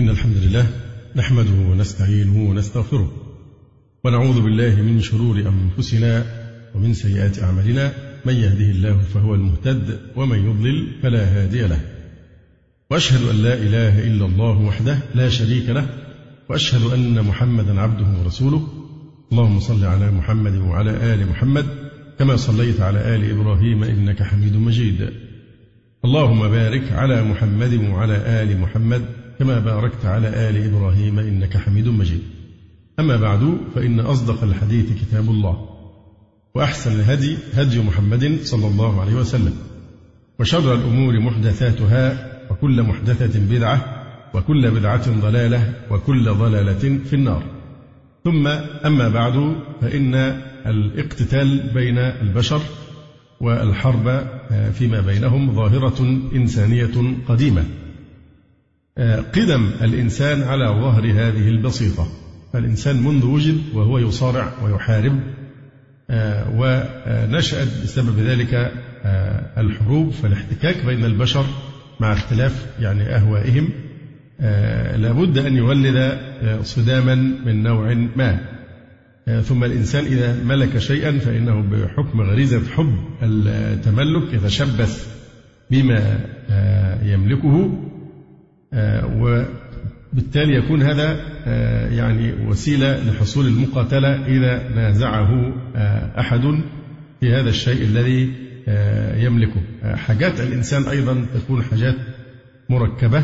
إن الحمد لله نحمده ونستعينه ونستغفره ونعوذ بالله من شرور أنفسنا ومن سيئات أعمالنا، من يهده الله فهو المهتد ومن يضلل فلا هادي له، وأشهد أن لا إله إلا الله وحده لا شريك له، وأشهد أن محمدا عبده ورسوله. اللهم صل على محمد وعلى آل محمد كما صليت على آل إبراهيم إنك حميد مجيد. اللهم بارك على محمد وعلى آل محمد كما باركت على آل إبراهيم إنك حميد مجيد. أما بعد، فإن أصدق الحديث كتاب الله، وأحسن الهدي هدي محمد صلى الله عليه وسلم، وشر الأمور محدثاتها، وكل محدثة بدعة، وكل بدعة ضلالة، وكل ضلالة في النار. ثم أما بعد، فإن الاقتتال بين البشر والحرب فيما بينهم ظاهرة إنسانية قديمة، قدم الإنسان على ظهر هذه البسيطة. فالإنسان منذ وجد وهو يصارع ويحارب، ونشأت بسبب ذلك الحروب. فالاحتكاك بين البشر مع اختلاف أهوائهم لابد أن يولد صداما من نوع ما. ثم الإنسان إذا ملك شيئا فإنه بحكم غريزة حب التملك يتشبث بما يملكه، وبالتالي يكون هذا وسيلة لحصول المقاتلة إذا نازعه أحد في هذا الشيء الذي يملكه. حاجات الإنسان أيضا تكون حاجات مركبة،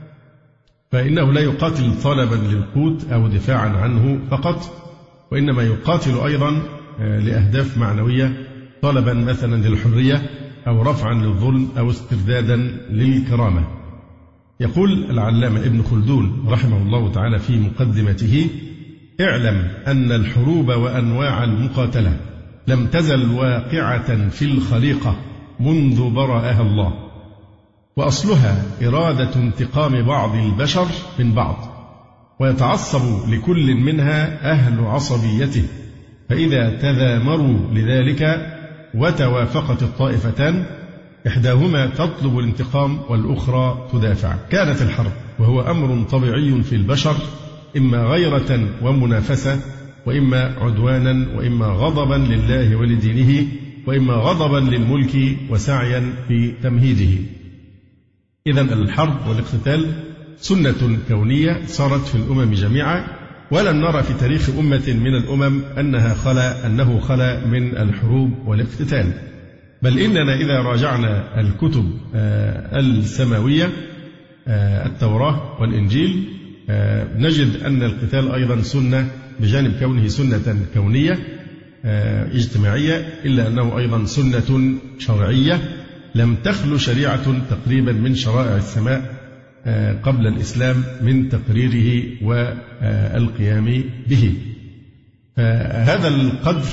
فإنه لا يقاتل طلبا للقوت أو دفاعا عنه فقط، وإنما يقاتل أيضا لأهداف معنوية، طلبا مثلا للحرية أو رفعا للظلم أو استردادا للكرامة. يقول العلامة ابن خلدون رحمه الله تعالى في مقدمته: اعلم أن الحروب وأنواع المقاتلة لم تزل واقعة في الخليقة منذ برأها الله، وأصلها إرادة انتقام بعض البشر من بعض، ويتعصب لكل منها أهل عصبيته، فإذا تذامروا لذلك وتوافقت الطائفتان إحداهما تطلب الانتقام والأخرى تدافع، كانت الحرب وهو أمر طبيعي في البشر، إما غيرة ومنافسة، وإما عدوانا، وإما غضبا لله ولدينه، وإما غضبا للملك وسعيا في تمهيده. إذن الحرب والاقتتال سنة كونية صارت في الأمم جميعا، ولم نرى في تاريخ أمة من الأمم أنه خلا من الحروب والاقتتال. بل إننا إذا راجعنا الكتب السماوية التوراة والإنجيل نجد أن القتال أيضا سنة، بجانب كونه سنة كونية اجتماعية، إلا أنه أيضا سنة شرعية لم تخلو شريعة تقريبا من شرائع السماء قبل الإسلام من تقريره والقيام به. هذا القدر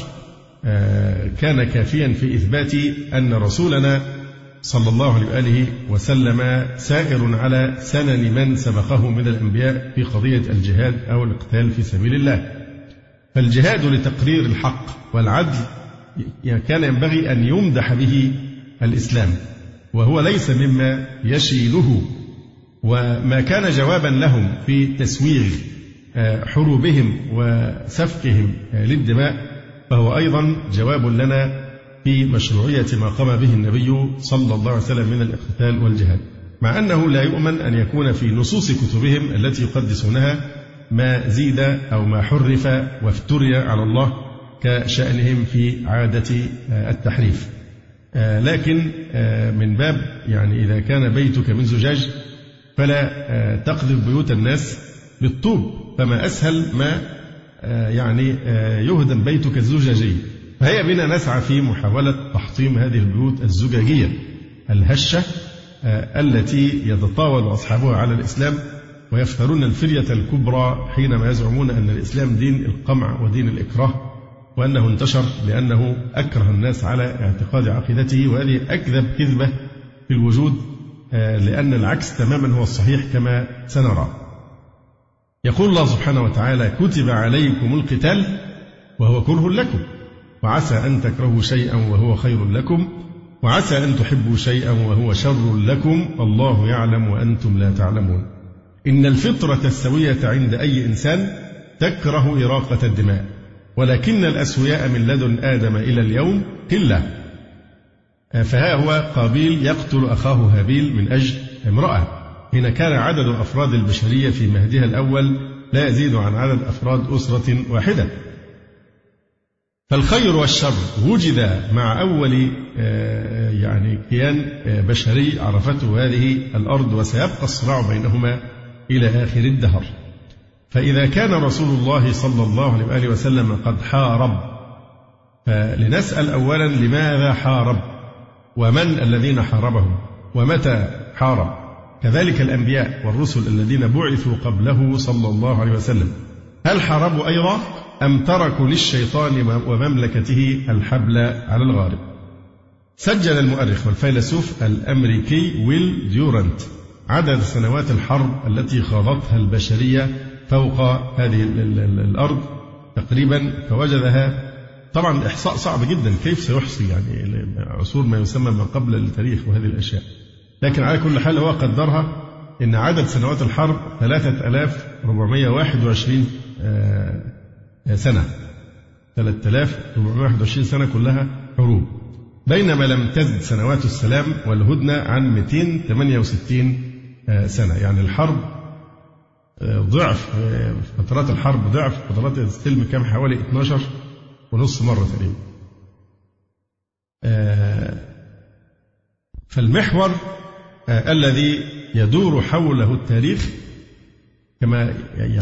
كان كافيا في إثبات أن رسولنا صلى الله عليه وآله وسلم سائر على سنن من سبقه من الأنبياء في قضية الجهاد أو القتال في سبيل الله. فالجهاد لتقرير الحق والعدل كان ينبغي أن يمدح به الإسلام، وهو ليس مما يشيله. وما كان جوابا لهم في تسويغ حروبهم وسفكهم للدماء فهو أيضا جواب لنا في مشروعية ما قام به النبي صلى الله عليه وسلم من الاقتتال والجهاد، مع أنه لا يؤمن أن يكون في نصوص كتبهم التي يقدسونها ما زيد أو ما حرف وافتري على الله كشأنهم في عادة التحريف. لكن من باب إذا كان بيتك من زجاج فلا تقذف بيوت الناس بالطوب، فما أسهل ما يهدم بيتك الزجاجي. فهيا بنا نسعى في محاولة تحطيم هذه البيوت الزجاجية الهشة التي يتطاول أصحابها على الإسلام ويفترون الفرية الكبرى حينما يزعمون أن الإسلام دين القمع ودين الإكراه، وأنه انتشر لأنه أكره الناس على اعتقاد عقيدته. وهذه أكذب كذبة في الوجود، لأن العكس تماما هو الصحيح كما سنرى. يقول الله سبحانه وتعالى: كتب عليكم القتال وهو كره لكم، وعسى أن تكرهوا شيئا وهو خير لكم، وعسى أن تحبوا شيئا وهو شر لكم، الله يعلم وأنتم لا تعلمون. إن الفطرة السوية عند أي إنسان تكره إراقة الدماء، ولكن الأسوياء من لدن آدم إلى اليوم قلة. فها هو قابيل يقتل أخاه هابيل من أجل امرأة. هنا كان عدد أفراد البشرية في مهدها الأول لا يزيد عن عدد أفراد أسرة واحدة. فالخير والشر وجد مع أول كيان بشري عرفته هذه الأرض، وسيبقى الصراع بينهما إلى آخر الدهر. فإذا كان رسول الله صلى الله عليه وآله وسلم قد حارب، فلنسأل أولا لماذا حارب، ومن الذين حاربهم، ومتى حارب. كذلك الأنبياء والرسل الذين بعثوا قبله صلى الله عليه وسلم، هل حاربوا أيضا أم تركوا للشيطان ومملكته الحبل على الغارب؟ سجل المؤرخ والفيلسوف الأمريكي ويل ديورانت عدد سنوات الحرب التي خاضتها البشرية فوق هذه الأرض تقريبا، فوجدها طبعا إحصاء صعب جدا، كيف سيحصي عصور ما يسمى ما قبل التاريخ وهذه الأشياء، لكن على كل حال هو قدرها إن عدد سنوات الحرب 3421 سنة، 3421 سنة كلها حروب، بينما لم تزد سنوات السلام والهدنة عن 268 سنة. يعني الحرب ضعف فترات الحرب، ضعف فترات السلم، كم حوالي 12.5 مرة تقريبا. فالمحور الذي يدور حوله التاريخ كما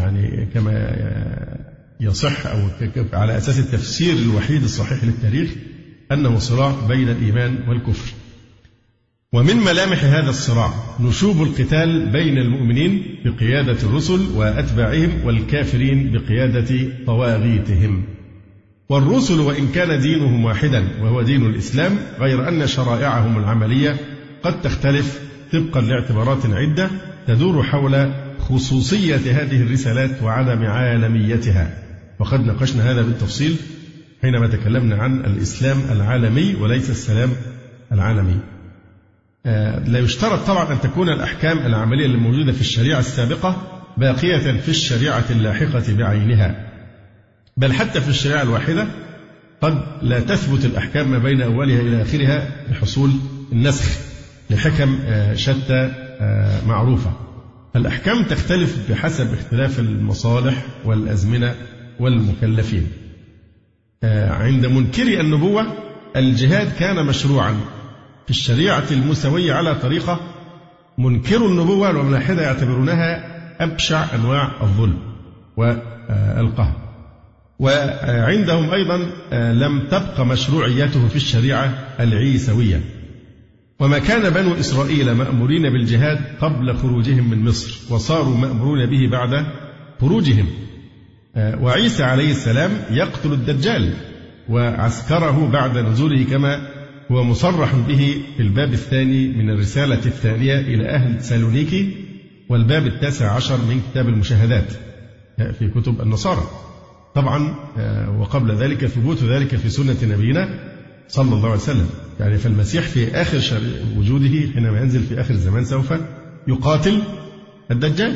يصح أو على أساس التفسير الوحيد الصحيح للتاريخ أنه صراع بين الإيمان والكفر. ومن ملامح هذا الصراع نشوب القتال بين المؤمنين بقيادة الرسل وأتباعهم والكافرين بقيادة طواغيتهم. والرسل وإن كان دينهم واحدا وهو دين الإسلام، غير أن شرائعهم العملية قد تختلف طبقا لاعتبارات عدة تدور حول خصوصية هذه الرسالات وعدم عالميتها، وقد ناقشنا هذا بالتفصيل حينما تكلمنا عن الإسلام العالمي وليس السلام العالمي. لا يشترط طبعا أن تكون الأحكام العملية الموجودة في الشريعة السابقة باقية في الشريعة اللاحقة بعينها، بل حتى في الشريعة الواحدة قد لا تثبت الأحكام ما بين أولها إلى آخرها لحصول النسخ لحكم شتى معروفة. الأحكام تختلف بحسب اختلاف المصالح والأزمنة والمكلفين. عند منكري النبوة الجهاد كان مشروعا في الشريعة الموسوية على طريقة منكر النبوة والملاحدة يعتبرونها أبشع أنواع الظلم والقهر. وعندهم أيضا لم تبق مشروعيته في الشريعة العيسوية. وما كان بنو إسرائيل مأمورين بالجهاد قبل خروجهم من مصر، وصاروا مأمورون به بعد خروجهم. وعيسى عليه السلام يقتل الدجال وعسكره بعد نزوله، كما هو مصرح به في الباب الثاني من الرسالة الثانية إلى أهل سالونيكي، والباب 19 من كتاب المشاهدات في كتب النصارى. طبعا وقبل ذلك ثبوت ذلك في سنة نبينا صلى الله عليه وسلم. يعني فالمسيح في آخر وجوده حينما ينزل في آخر الزمان سوف يقاتل الدجال.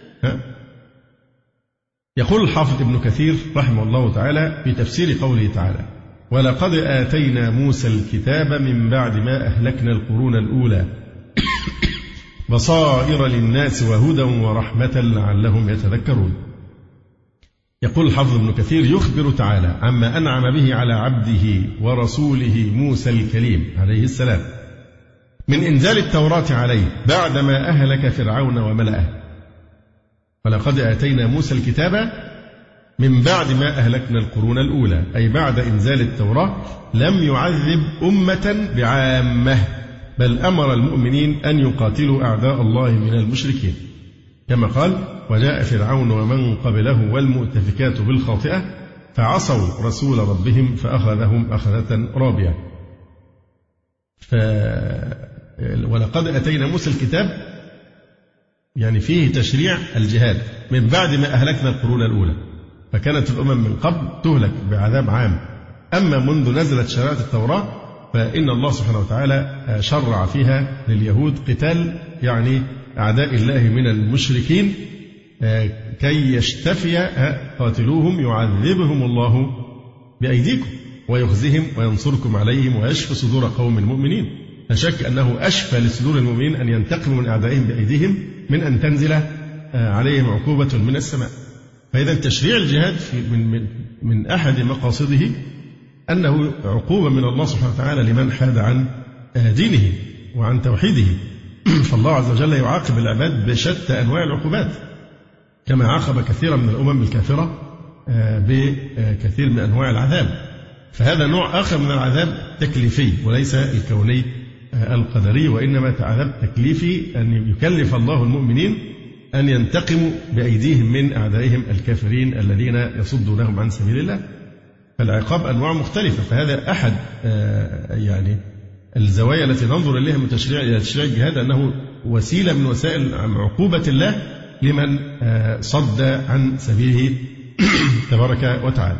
يقول الحافظ ابن كثير رحمه الله تعالى في تفسير قوله تعالى: ولقد آتينا موسى الكتاب من بعد ما أهلكنا القرون الأولى بصائر للناس وهدى ورحمة لعلهم يتذكرون. يقول الحافظ ابن كثير يخبر تعالى عما أنعم به على عبده ورسوله موسى الكليم عليه السلام من إنزال التوراة عليه بعدما أهلك فرعون وملأه. ولقد آتينا موسى الكتاب من بعد ما أهلكنا القرون الأولى، أي بعد إنزال التوراة لم يعذب أمة بعامة، بل أمر المؤمنين أن يقاتلوا أعداء الله من المشركين، كما قال: وجاء فرعون ومن قبله والمؤتفكات بالخاطئة فعصوا رسول ربهم فأخذهم أخذة رابية. ولقد أتينا موسى الكتاب يعني فيه تشريع الجهاد من بعد ما أهلكنا القرون الأولى، فكانت الأمم من قبل تهلك بعذاب عام. أما منذ نزلت شريعة التوراة فإن الله سبحانه وتعالى شرع فيها لليهود قتال يعني أعداء الله من المشركين كي يشتفي قاتلوهم يعذبهم الله بأيديكم ويخزهم وينصركم عليهم ويشفي صدور قوم المؤمنين. لا شك أنه أشفى لصدور المؤمنين أن ينتقموا من أعدائهم بأيديهم من أن تنزل عليهم عقوبة من السماء. فإذا تشريع الجهاد من أحد مقاصده أنه عقوبة من الله سبحانه وتعالى لمن حاد عن دينه وعن توحيده. فالله عز وجل يعاقب العباد بشتى أنواع العقوبات كما عاقب كثيرا من الأمم الكافرة بكثير من أنواع العذاب. فهذا نوع آخر من العذاب تكليفي وليس الكوني القدري، وإنما عذاب تكليفي أن يكلف الله المؤمنين أن ينتقموا بأيديهم من أعدائهم الكافرين الذين يصدونهم عن سبيل الله. فالعقاب أنواع مختلفة. فهذا أحد يعني الزوايا التي ننظر إليها من تشريع الجهاد، أنه وسيلة من وسائل عقوبة الله لمن صد عن سبيله تبارك وتعالى.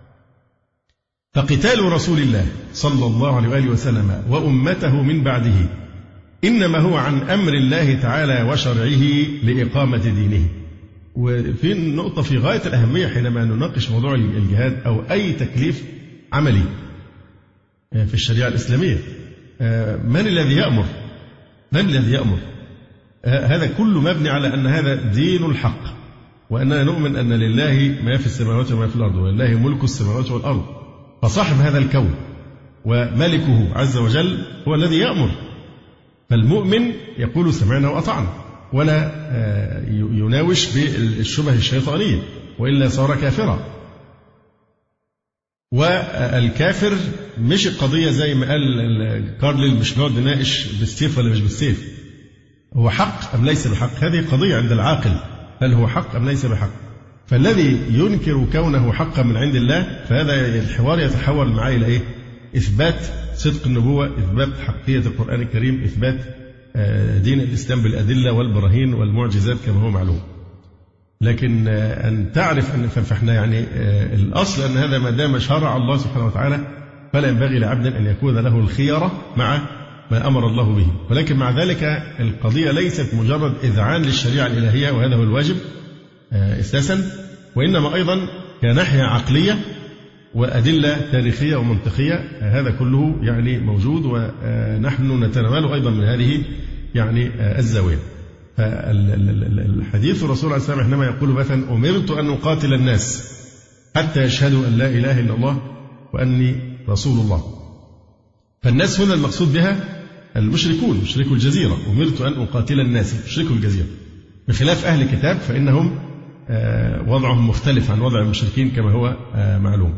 فقتال رسول الله صلى الله عليه وآله وسلم وأمته من بعده إنما هو عن أمر الله تعالى وشرعه لإقامة دينه. وفي نقطة في غاية الأهمية حينما نناقش موضوع الجهاد أو أي تكليف عملي في الشريعة الإسلامية، من الذي يأمر؟ من الذي يأمر؟ هذا كله مبني على أن هذا دين الحق، وأننا نؤمن أن لله ما في السماوات وما في الأرض، ولله ملك السماوات والأرض. فصاحب هذا الكون وملكه عز وجل هو الذي يأمر. فالمؤمن يقول سمعنا وأطعنا ولا يناوش بالشبه الشيطانية، وإلا صار كافرا. والكافر مش القضية زي ما قال كارليل، مش نقعد نناقش بالسيف ولا مش بالسيف، هو حق أم ليس بحق. هذه قضية عند العاقل، هل هو حق أم ليس بحق. فالذي ينكر كونه حقا من عند الله، فهذا الحوار يتحول معاه إلى إيه؟ إثبات صدق النبوة، إثبات حقية القرآن الكريم، إثبات دين الإسلام بالأدلة والبراهين والمعجزات كما هو معلوم. لكن أن تعرف أن فإحنا يعني الأصل أن هذا ما دام شرع الله سبحانه وتعالى فلا ينبغي لعبد أن يكون له الخيارة مع ما أمر الله به. ولكن مع ذلك القضية ليست مجرد إذعان للشريعة الإلهية، وهذا هو الواجب أساسا، وإنما أيضا كناحية عقلية وأدلة تاريخية ومنطقية. هذا كله يعني موجود، ونحن نتناول أيضا من هذه يعني الزاوية. فالحديث الرسول عليه السلام حينما يقول مثلا أمرت أن أقاتل الناس حتى يشهدوا أن لا إله إلا الله وأني رسول الله. فالناس هنا المقصود بها المشركون، مشركو الجزيرة. أمرت أن أقاتل الناس، مشركو الجزيرة، بخلاف أهل الكتاب فإنهم وضعهم مختلف عن وضع المشركين كما هو معلوم.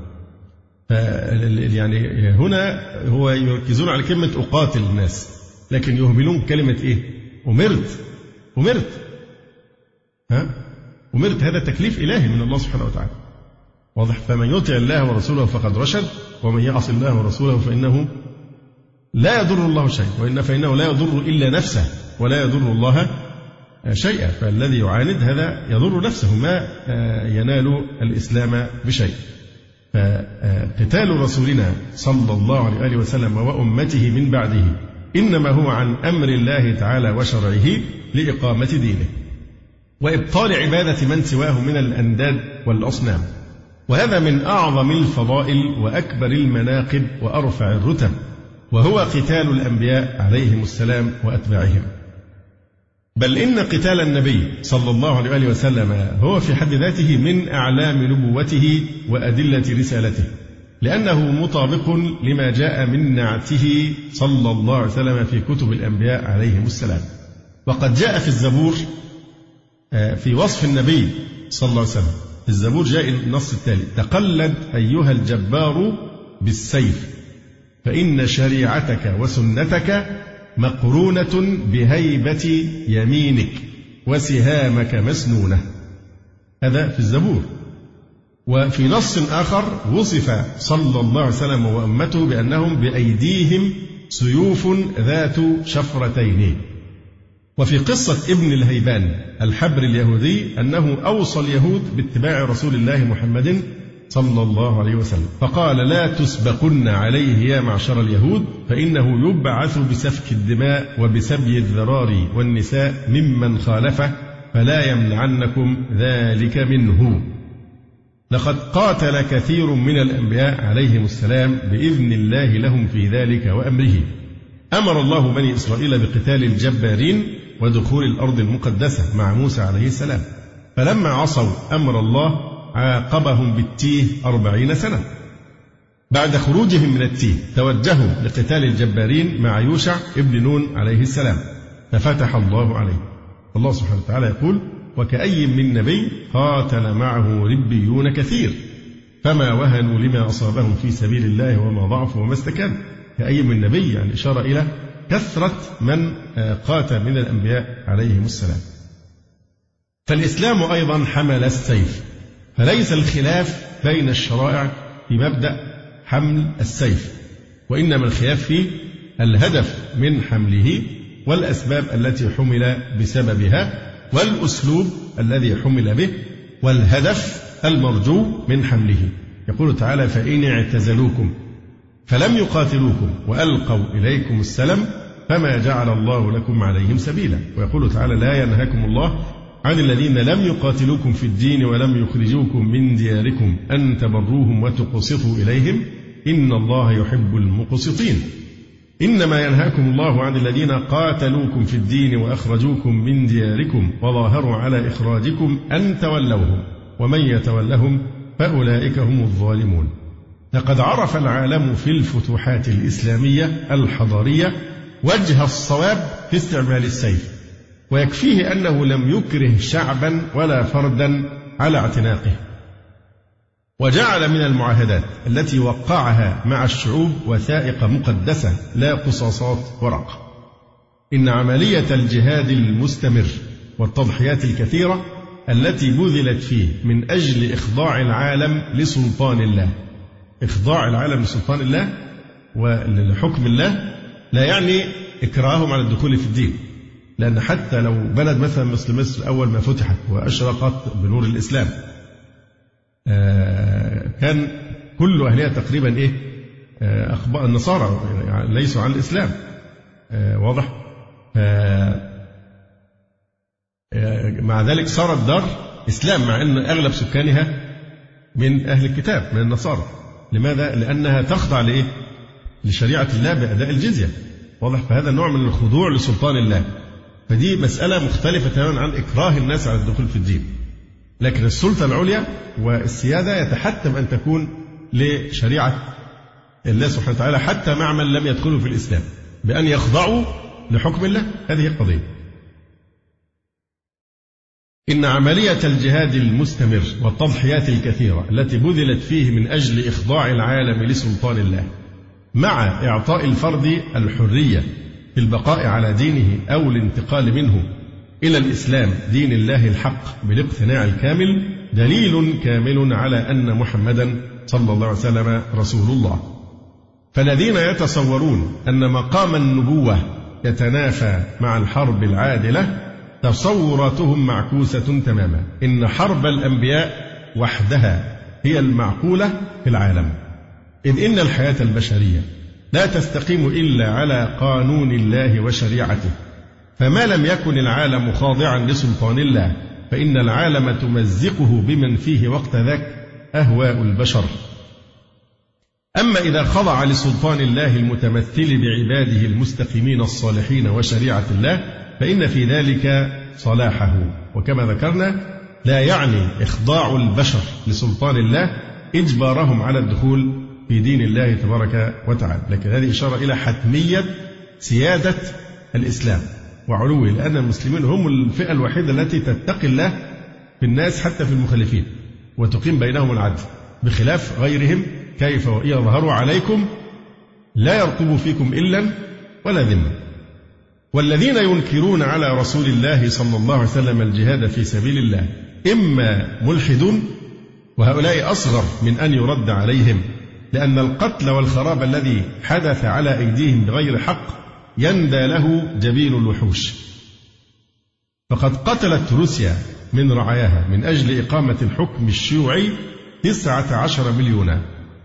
يعني هنا هو يركزون على كلمة أقاتل الناس، لكن يهملون كلمة إيه؟ أمرت. أمرت هذا تكليف إلهي من الله سبحانه وتعالى، واضح. فمن يطع الله ورسوله فقد رشد، ومن يعص الله ورسوله فإنه لا يضر الله شيئا، فإنه لا يضر إلا نفسه ولا يضر الله شيئا. فالذي يعاند هذا يضر نفسه، ما ينال الإسلام بشيء. فقتال رسولنا صلى الله عليه وآله وسلم وأمته من بعده إنما هو عن أمر الله تعالى وشرعه لإقامة دينه وإبطال عبادة من سواه من الأنداد والأصنام. وهذا من أعظم الفضائل وأكبر المناقب وأرفع الرتب، وهو قتال الأنبياء عليهم السلام وأتباعهم. بل إن قتال النبي صلى الله عليه وآله وسلم هو في حد ذاته من أعلام نبوته وأدلة رسالته، لأنه مطابق لما جاء من نعته صلى الله عليه وسلم في كتب الأنبياء عليهم السلام. وقد جاء في الزبور في وصف النبي صلى الله عليه وسلم، في الزبور جاء النص التالي: تقلد أيها الجبار بالسيف فإن شريعتك وسنتك مقرونة بهيبة يمينك وسهامك مسنونة. هذا في الزبور. وفي نص آخر وصف صلى الله عليه وسلم وأمته بأنهم بأيديهم سيوف ذات شفرتين. وفي قصة ابن الهيبان الحبر اليهودي أنه أوصى اليهود باتباع رسول الله محمد صلى الله عليه وسلم، فقال: لا تسبقن عليه يا معشر اليهود، فإنه يبعث بسفك الدماء وبسبي الذراري والنساء ممن خالفه، فلا يمنعنكم ذلك منه. لقد قاتل كثير من الأنبياء عليهم السلام بإذن الله لهم في ذلك وأمره. أمر الله بني إسرائيل بقتال الجبارين ودخول الأرض المقدسة مع موسى عليه السلام، فلما عصوا أمر الله عاقبهم بالتيه 40 سنة. بعد خروجهم من التيه توجهوا لقتال الجبارين مع يوشع ابن نون عليه السلام، ففتح الله عليه. الله سبحانه وتعالى يقول: وكأي من نبي قاتل معه ربيون كثير فما وهنوا لما أصابهم في سبيل الله وما ضعفوا وما استكانوا. كأي من نبي يعني إشارة إلى كثرة من قاتل من الأنبياء عليهم السلام. فالإسلام أيضا حمل السيف، فليس الخلاف بين الشرائع في مبدأ حمل السيف، وإنما الخلاف في الهدف من حمله والأسباب التي حمل بسببها والأسلوب الذي حمل به والهدف المرجو من حمله. يقول تعالى: فإن اعتزلوكم فلم يقاتلوكم وألقوا إليكم السلم فما جعل الله لكم عليهم سبيلا. ويقول تعالى: لا ينهاكم الله عن الذين لم يقاتلوكم في الدين ولم يخرجوكم من دياركم أن تبروهم وتقسطوا إليهم إن الله يحب المقسطين. إنما ينهاكم الله عن الذين قاتلوكم في الدين وأخرجوكم من دياركم وظاهروا على إخراجكم أن تولوهم ومن يتولهم فأولئك هم الظالمون. لقد عرف العالم في الفتوحات الإسلامية الحضارية وجه الصواب في استعمال السيف، ويكفيه أنه لم يكره شعبا ولا فردا على اعتناقه، وجعل من المعاهدات التي وقعها مع الشعوب وثائق مقدسة لا قصاصات ورق. إن عملية الجهاد المستمر والتضحيات الكثيرة التي بذلت فيه من أجل إخضاع العالم لسلطان الله، إخضاع العالم لسلطان الله ولحكم الله لا يعني إكراههم على الدخول في الدين، لأن حتى لو بلد مثلا مثل مصر أول ما فتحت وأشرقت بنور الإسلام كان كل أهلها تقريبا أخبار النصارى يعني ليسوا عن الإسلام، واضح. مع ذلك صارت دار إسلام مع أن أغلب سكانها من أهل الكتاب من النصارى. لماذا؟ لأنها تخضع لشريعة الله بأداء الجزية، واضح. فهذا نوع من الخضوع لسلطان الله، فدي مسألة مختلفة تماما عن إكراه الناس على الدخول في الدين. لكن السلطة العليا والسيادة يتحتم أن تكون لشريعة الله سبحانه وتعالى حتى مع من لم يدخلوا في الإسلام بأن يخضعوا لحكم الله. هذه القضية. إن عملية الجهاد المستمر والتضحيات الكثيرة التي بذلت فيه من أجل إخضاع العالم لسلطان الله مع إعطاء الفرد الحرية في البقاء على دينه أو الانتقال منه إلى الإسلام دين الله الحق بالاقتناع الكامل دليل كامل على أن محمدا صلى الله عليه وسلم رسول الله. فالذين يتصورون أن مقام النبوة يتنافى مع الحرب العادلة تصوراتهم معكوسة تماما. إن حرب الأنبياء وحدها هي المعقولة في العالم، إذ إن الحياة البشرية لا تستقيم إلا على قانون الله وشريعته، فما لم يكن العالم خاضعا لسلطان الله فإن العالم تمزقه بمن فيه وقت ذاك أهواء البشر. أما إذا خضع لسلطان الله المتمثل بعباده المستقيمين الصالحين وشريعة الله فإن في ذلك صلاحه. وكما ذكرنا لا يعني إخضاع البشر لسلطان الله إجبارهم على الدخول في دين الله تبارك وتعالى، لكن هذه إشارة إلى حتمية سيادة الإسلام وعلوه، لأن المسلمين هم الفئة الوحيدة التي تتقي الله في الناس حتى في المخالفين وتقيم بينهم العدل، بخلاف غيرهم كيف وإن يظهروا عليكم لا يرقبوا فيكم إلا ولا ذمة. والذين ينكرون على رسول الله صلى الله عليه وسلم الجهاد في سبيل الله إما ملحدون، وهؤلاء أصغر من أن يرد عليهم، لأن القتل والخراب الذي حدث على أيديهم بغير حق يندى له جبين الوحوش. فقد قتلت روسيا من رعاياها من أجل إقامة الحكم الشيوعي 19 مليونا.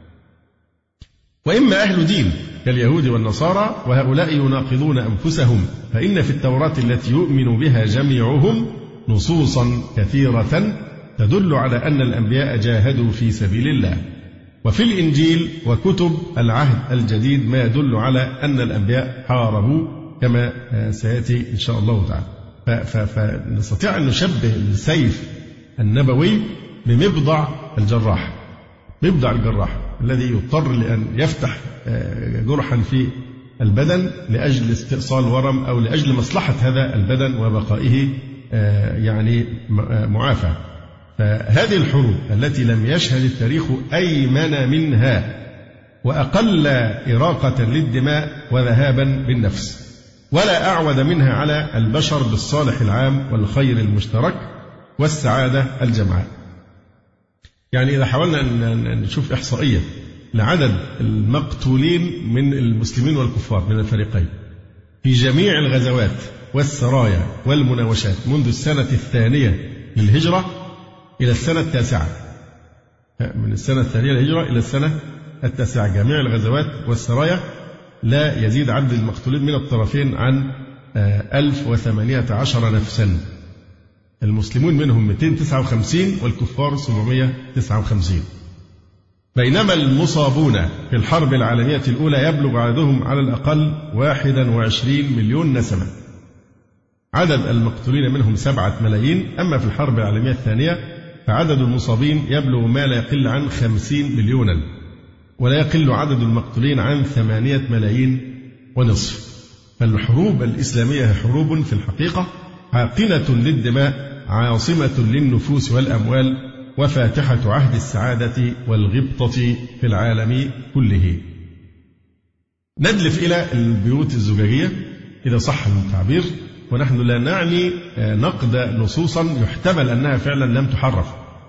وإما أهل دين كاليهود والنصارى، وهؤلاء يناقضون أنفسهم، فإن في التوراة التي يؤمن بها جميعهم نصوصا كثيرة تدل على أن الأنبياء جاهدوا في سبيل الله، وفي الإنجيل وكتب العهد الجديد ما يدل على أن الأنبياء حاربوا كما سيأتي إن شاء الله تعالى. فنستطيع أن نشبه السيف النبوي بمبضع الجراح، مبضع الجراح الذي يضطر لأن يفتح جرحا في البدن لأجل استئصال ورم أو لأجل مصلحة هذا البدن وبقائه يعني معافى. فهذه الحروب التي لم يشهد التاريخ أيمن منها وأقل إراقة للدماء وذهابا بالنفس، ولا أعود منها على البشر بالصالح العام والخير المشترك والسعادة الجمعاء. يعني إذا حاولنا أن نشوف إحصائية لعدد المقتولين من المسلمين والكفار من الفريقين في جميع الغزوات والسرايا والمناوشات منذ السنة 2 للهجرة إلى السنة 9، من السنة 2 للهجرة إلى السنة 9، جميع الغزوات والسرايا لا يزيد عدد المقتولين من الطرفين عن 1018 نفسا. المسلمون منهم 259 والكفار 759. بينما المصابون في الحرب العالمية الأولى يبلغ عددهم على الأقل 21 مليون نسمة. عدد المقتولين منهم 7 ملايين. أما في الحرب العالمية الثانية فعدد المصابين يبلغ ما لا يقل عن 50 مليونا، ولا يقل عدد المقتولين عن 8 ملايين ونصف. فالحروب الإسلامية حروب في الحقيقة عاقلة للدماء، عاصمة للنفوس والأموال، وفاتحة عهد السعادة والغبطة في العالم كله. ندلف إلى البيوت الزجاجية إذا صح التعبير، ونحن لا نعني نقد نصوصا يحتمل أنها فعلا لم تحرف،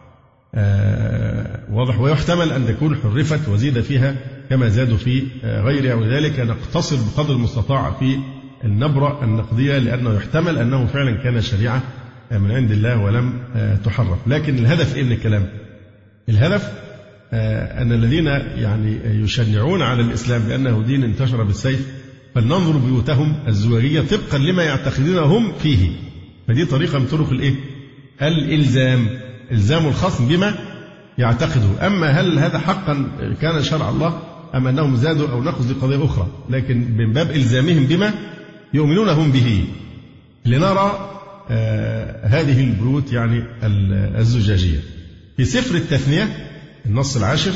واضح، ويحتمل أن تكون حرفت وزيد فيها كما زادوا في غيرها، ولذلك نقتصر بقدر المستطاع في النبرة النقدية، لأنه يحتمل أنه فعلا كان شريعة من عند الله ولم تحرف. لكن الهدف إيه من الكلام؟ الهدف أن الذين يعني يشنعون على الإسلام بأنه دين انتشر بالسيف فلننظر بيوتهم الزجاجية طبقا لما يعتقدون هم فيه. فدي طريقة من طرق الإيه؟ الإلزام، إلزام الخصم بما يعتقده. أما هل هذا حقا كان شرع الله أم أنهم زادوا أو نقصوا دي قضية أخرى، لكن من باب إلزامهم بما يؤمنون هم به لنرى هذه البيوت يعني الزجاجية. في سفر التثنية النص 10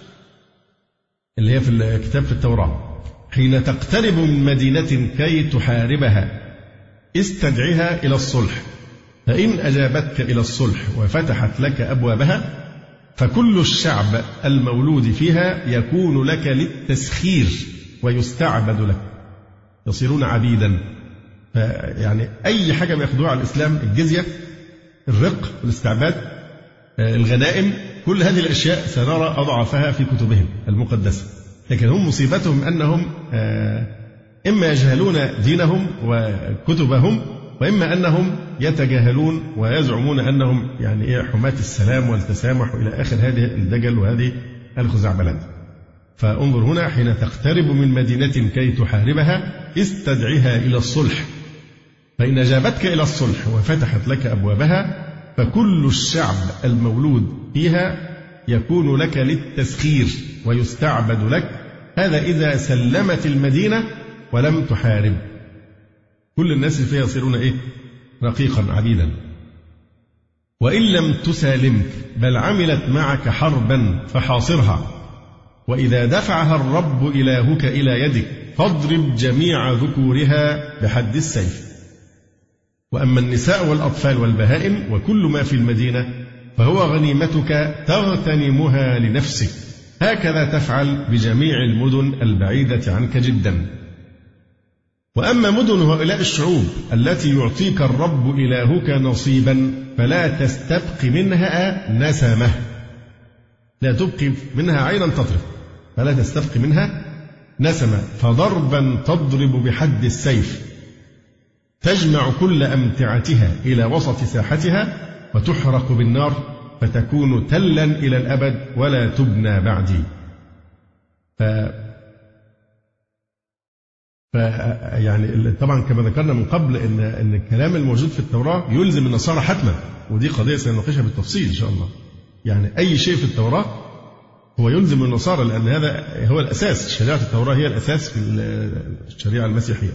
اللي هي في الكتاب في التوراة: حين تقترب من مدينة كي تحاربها استدعها إلى الصلح، فإن أجابتك إلى الصلح وفتحت لك أبوابها فكل الشعب المولود فيها يكون لك للتسخير ويستعبد لك، يصيرون عبيدا. يعني أي حاجة بياخدوها على الإسلام، الجزية، الرق، الاستعباد، الغنائم، كل هذه الأشياء سنرى أضعافها في كتبهم المقدسة. لكن هم مصيبتهم أنهم إما يجهلون دينهم وكتبهم، وإما أنهم يتجاهلون ويزعمون أنهم يعني إيه حماة السلام والتسامح إلى آخر هذه الدجل وهذه الخزعبلات. فانظر هنا: حين تقترب من مدينة كي تحاربها استدعها إلى الصلح، فإن أجابتك إلى الصلح وفتحت لك أبوابها فكل الشعب المولود فيها يكون لك للتسخير ويستعبد لك. هذا إذا سلمت المدينة ولم تحارب. كل الناس اللي فيها يصيرون إيه؟ رقيقا عبيدا. وإن لم تسالمك بل عملت معك حربا فحاصرها، وإذا دفعها الرب إلهك إلى يدك فاضرب جميع ذكورها بحد السيف. وأما النساء والأطفال والبهائم وكل ما في المدينة فهو غنيمتك تغتنمها لنفسك، هكذا تفعل بجميع المدن البعيدة عنك جدا. وأما مدن هؤلاء الشعوب التي يعطيك الرب إلهك نصيبا فلا تستبق منها نسمة، لا تبقي منها عينا تطرف، فلا تستبق منها نسمة، فضربا تضرب بحد السيف، تجمع كل أمتعتها إلى وسط ساحتها وتحرق بالنار، فتكون تلا إلى الأبد ولا تبنى بعدي. يعني طبعا كما ذكرنا من قبل ان الكلام الموجود في التوراة يلزم النصارى حتما، ودي قضية سنناقشها بالتفصيل إن شاء الله. يعني أي شيء في التوراة هو يلزم النصارى، لأن هذا هو الأساس. شريعة التوراة هي الأساس في الشريعة المسيحية.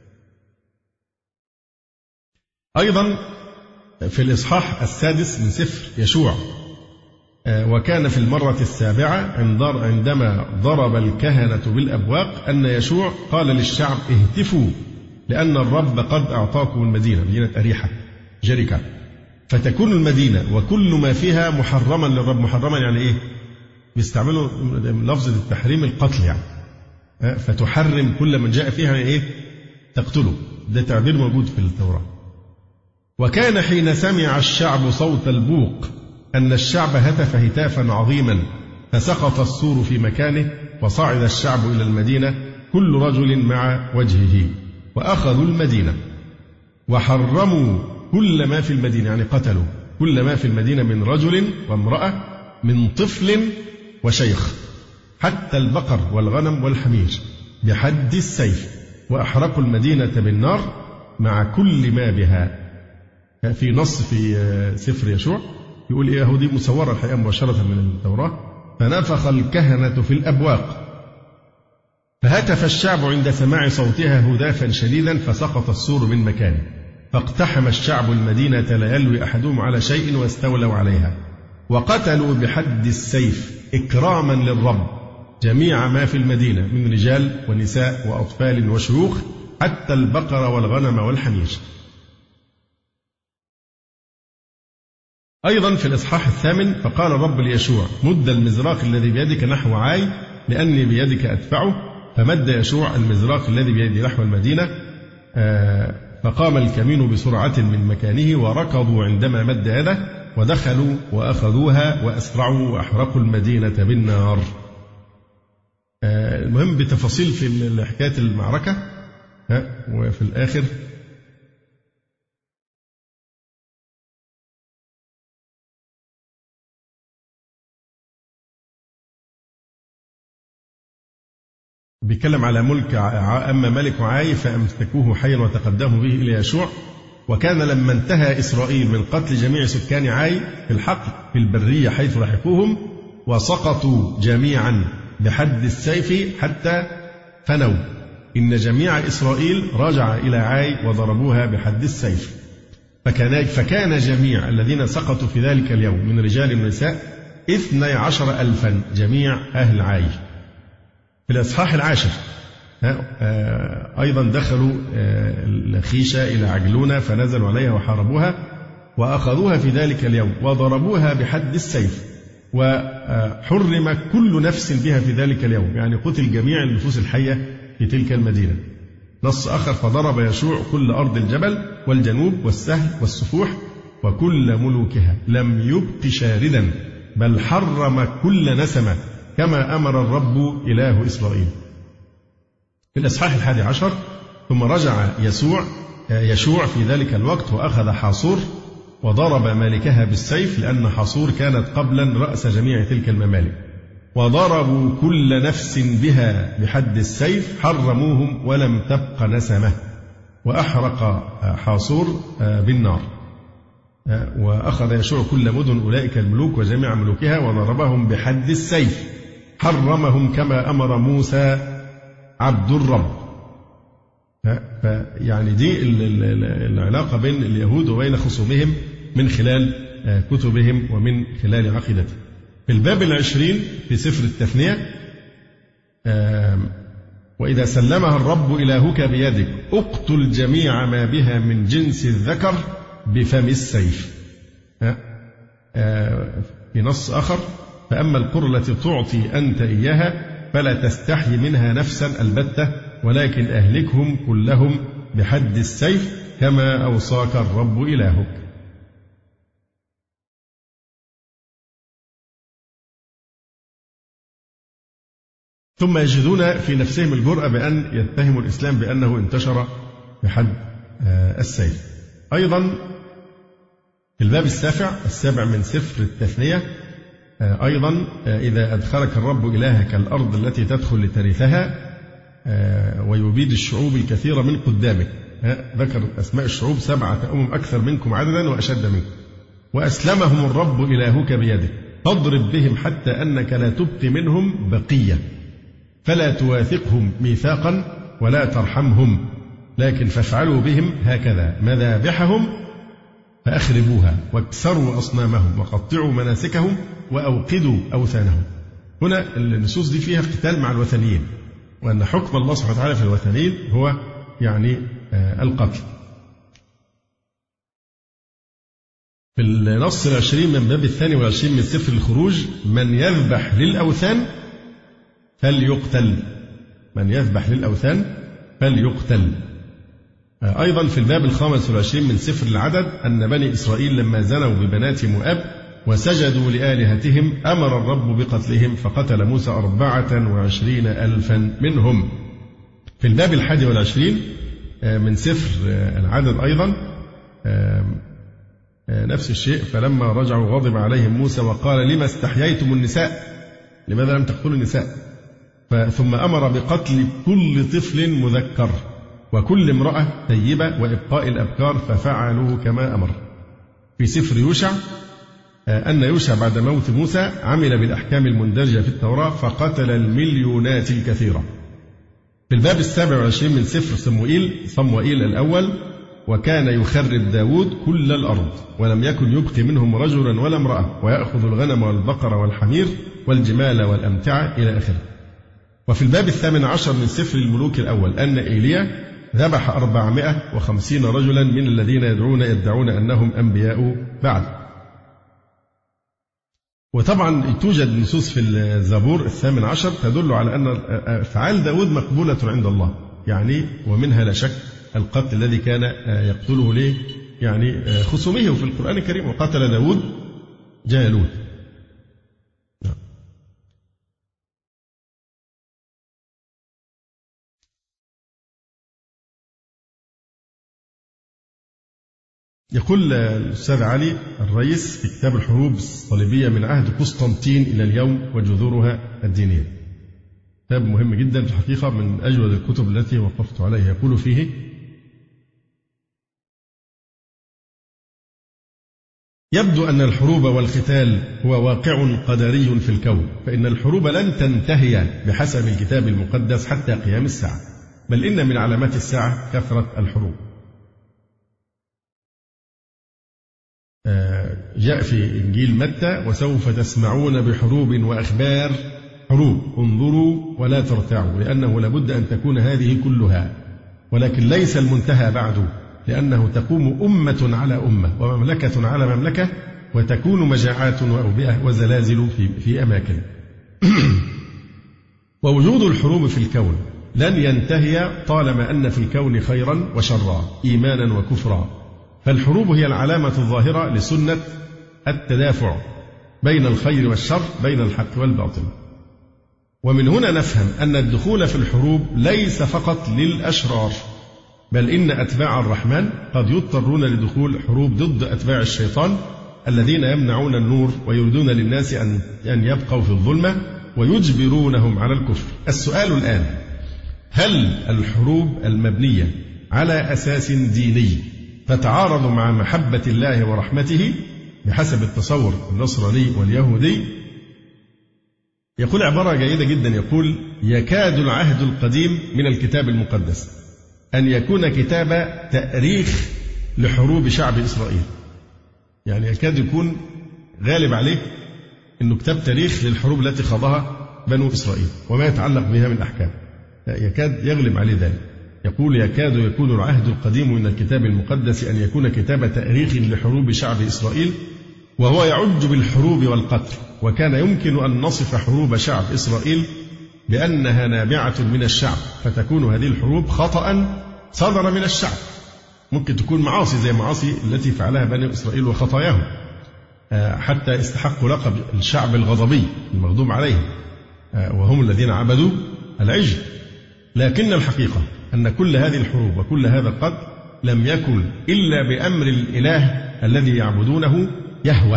أيضا في الإصحاح 6 من سفر يشوع: وكان في المرة 7 عندما ضرب الكهنة بالأبواق أن يشوع قال للشعب: اهتفوا لأن الرب قد أعطاكم المدينة، مدينة أريحة جريكا، فتكون المدينة وكل ما فيها محرما للرب. محرما يعني إيه؟ بيستعملوا لفظ التحريم القتل يعني، فتحرم كل من جاء فيها يعني إيه؟ تقتله. ده تعبير موجود في التوراة. وكان حين سمع الشعب صوت البوق أن الشعب هتف هتافا عظيما، فسقط السور في مكانه، وصعد الشعب إلى المدينة كل رجل مع وجهه، وأخذوا المدينة وحرموا كل ما في المدينة، يعني قتلوا كل ما في المدينة من رجل وامرأة، من طفل وشيخ، حتى البقر والغنم والحمير بحد السيف، وأحرقوا المدينة بالنار مع كل ما بها. في نص في سفر يشوع يقول إيه؟ هو دي مصورة الحقيقة مباشرة من التوراة: فنفخ الكهنة في الأبواق فهتف الشعب عند سماع صوتها هتافا شديدا، فسقط السور من مكانه، فاقتحم الشعب المدينة لا يلوي أحدهم على شيء، واستولوا عليها، وقتلوا بحد السيف إكراما للرب جميع ما في المدينة من رجال ونساء وأطفال وشيوخ، حتى البقر والغنم والحمير. أيضا في الإصحاح 8: فقال الرب ليشوع: مد المزراق الذي بيدك نحو عاي لأني بيدك أدفعه. فمد يشوع المزراق الذي بيده نحو المدينة، فقام الكمين بسرعة من مكانه، وركضوا عندما مد يده، ودخلوا وأخذوها وأسرعوا وأحرقوا المدينة بالنار. المهم بتفاصيل في حكاية المعركة. وفي الآخر بيتكلم على ملك أما ملك عاي فأمسكوه حيا وتقدموا به إلى يشوع. وكان لما انتهى إسرائيل من قتل جميع سكان عاي في الحقل في البرية حيث لحقوهم، وسقطوا جميعا بحد السيف حتى فنوا، إن جميع إسرائيل رجع إلى عاي وضربوها بحد السيف. فكان جميع الذين سقطوا في ذلك اليوم من رجال ونساء 12,000 جميع أهل عاي. في الإصحاح 10 أيضا دخلوا الخيشة إلى عجلونة فنزلوا عليها وحاربوها وأخذوها في ذلك اليوم وضربوها بحد السيف، وحرم كل نفس بها في ذلك اليوم، يعني قتل جميع النفوس الحية في تلك المدينة. نص آخر: فضرب يشوع كل أرض الجبل والجنوب والسهل والسفوح وكل ملوكها، لم يبق شاردا، بل حرم كل نسمة كما أمر الرب إله إسرائيل. في الإصحاح 11: ثم رجع يشوع في ذلك الوقت وأخذ حاصور وضرب مالكها بالسيف، لأن حاصور كانت قبلا رأس جميع تلك الممالك، وضربوا كل نفس بها بحد السيف، حرموهم ولم تبق نسمة، وأحرق حاصور بالنار. وأخذ يشوع كل مدن أولئك الملوك وجميع ملوكها وضربهم بحد السيف، حرمهم كما أمر موسى عبد الرب. يعني دي العلاقة بين اليهود وبين خصومهم من خلال كتبهم ومن خلال عقيدتهم. في الباب 20 في سفر التثنية: وإذا سلمها الرب إلهك بيدك اقتل جميع ما بها من جنس الذكر بفم السيف. في نص آخر: فأما القرى التي تعطي أنت إياها فلا تستحي منها نفسا البتة، ولكن أهلكهم كلهم بحد السيف كما أوصاك الرب إلهك. ثم يجدون في نفسهم الجرأة بأن يتهموا الإسلام بأنه انتشر بحد السيف. أيضا في الباب السابع من سفر التثنية أيضا إذا أدخلك الرب إلهك الأرض التي تدخل لترثها ويبيد الشعوب الكثيرة من قدامك. ذكر أسماء الشعوب 7 أكثر منكم عددا وأشد منكم، وأسلمهم الرب إلهك بيده، فاضرب بهم حتى أنك لا تبقي منهم بقية، فلا تواثقهم ميثاقا ولا ترحمهم، لكن فافعلوا بهم هكذا: مذابحهم فأخربوها، واكسروا أصنامهم، وقطعوا مناسكهم، وأوقدوا أوثانهم. هنا النصوص دي فيها قتال مع الوثنيين، وأن حكم الله سبحانه وتعالى في الوثنيين هو يعني القتل. في النص 20 من باب 22 من سفر الخروج: من يذبح للأوثان فليقتل. من يذبح للأوثان فليقتل. أيضا في الباب 25 من سفر العدد أن بني إسرائيل لما زنوا ببنات مؤاب وسجدوا لآلهتهم أمر الرب بقتلهم، فقتل موسى 24,000 منهم. في الباب 21 من سفر العدد أيضا نفس الشيء: فلما رجعوا غضب عليهم موسى وقال: لما استحييتم النساء؟ لماذا لم تقتلوا النساء؟ ثم أمر بقتل كل طفل مذكر وكل امرأة طيبة وإبقاء الأبكار، ففعلوا كما أمر. في سفر يوشع أن يوشع بعد موت موسى عمل بالأحكام المندرجة في التوراة فقتل المليونات الكثيرة. في الباب 27 من سفر صموئيل الأول: وكان يخرب داود كل الأرض ولم يكن يبقي منهم رجلا ولا امرأة، ويأخذ الغنم والبقر والحمير والجمال والأمتعة إلى آخره. وفي الباب 18 من سفر الملوك الأول أن إيليا ذبح 450 رجلا من الذين يدعون أنهم أنبياء بعد. وطبعا توجد نصوص في الزبور 18 تدل على أن أفعال داود مقبولة عند الله، يعني ومنها لا شك القتل الذي كان يقتله ليه يعني خصومه في القرآن الكريم: وقتل داود جالوت. يقول الأستاذ علي الرئيس في كتاب الحروب الصليبية من عهد قسطنطين إلى اليوم وجذورها الدينية، كتاب مهم جدا في الحقيقة، من أجود الكتب التي وقفت عليها. يقول فيه: يبدو أن الحروب والقتال هو واقع قدري في الكون، فإن الحروب لن تنتهي بحسب الكتاب المقدس حتى قيام الساعة، بل إن من علامات الساعة كثرة الحروب. جاء في إنجيل متى: وسوف تسمعون بحروب وأخبار حروب، انظروا ولا ترتعوا، لأنه لابد أن تكون هذه كلها، ولكن ليس المنتهى بعد، لأنه تقوم أمة على أمة ومملكة على مملكة، وتكون مجاعات وأوبئة وزلازل في أماكن. ووجود الحروب في الكون لن ينتهي طالما أن في الكون خيرا وشرا، إيمانا وكفرا، فالحروب هي العلامة الظاهرة لسنة التدافع بين الخير والشر، بين الحق والباطل. ومن هنا نفهم أن الدخول في الحروب ليس فقط للأشرار، بل إن أتباع الرحمن قد يضطرون لدخول حروب ضد أتباع الشيطان الذين يمنعون النور ويريدون للناس أن يبقوا في الظلمة ويجبرونهم على الكفر. السؤال الآن: هل الحروب المبنية على أساس ديني تتعارض مع محبة الله ورحمته بحسب التصور النصراني واليهودي؟ يقول عبارة جيدة جدا، يقول: يكاد العهد القديم من الكتاب المقدس أن يكون كتاب تأريخ لحروب شعب إسرائيل. يعني يكاد يكون غالب عليه أنه كتاب تاريخ للحروب التي خاضها بنو إسرائيل وما يتعلق بها من أحكام، يكاد يغلب عليه ذلك. يقول: يكاد يكون العهد القديم من الكتاب المقدس أن يكون كتاب تأريخ لحروب شعب إسرائيل، وهو يعج بالحروب والقتل، وكان يمكن أن نصف حروب شعب إسرائيل بأنها نابعة من الشعب، فتكون هذه الحروب خطأ صدر من الشعب، ممكن تكون معاصي زي معاصي التي فعلها بني إسرائيل وخطاياهم، حتى استحقوا لقب الشعب الغضبي المغضوب عليهم، وهم الذين عبدوا العجل. لكن الحقيقة أن كل هذه الحروب وكل هذا القتل لم يكن إلا بأمر الإله الذي يعبدونه يهوه.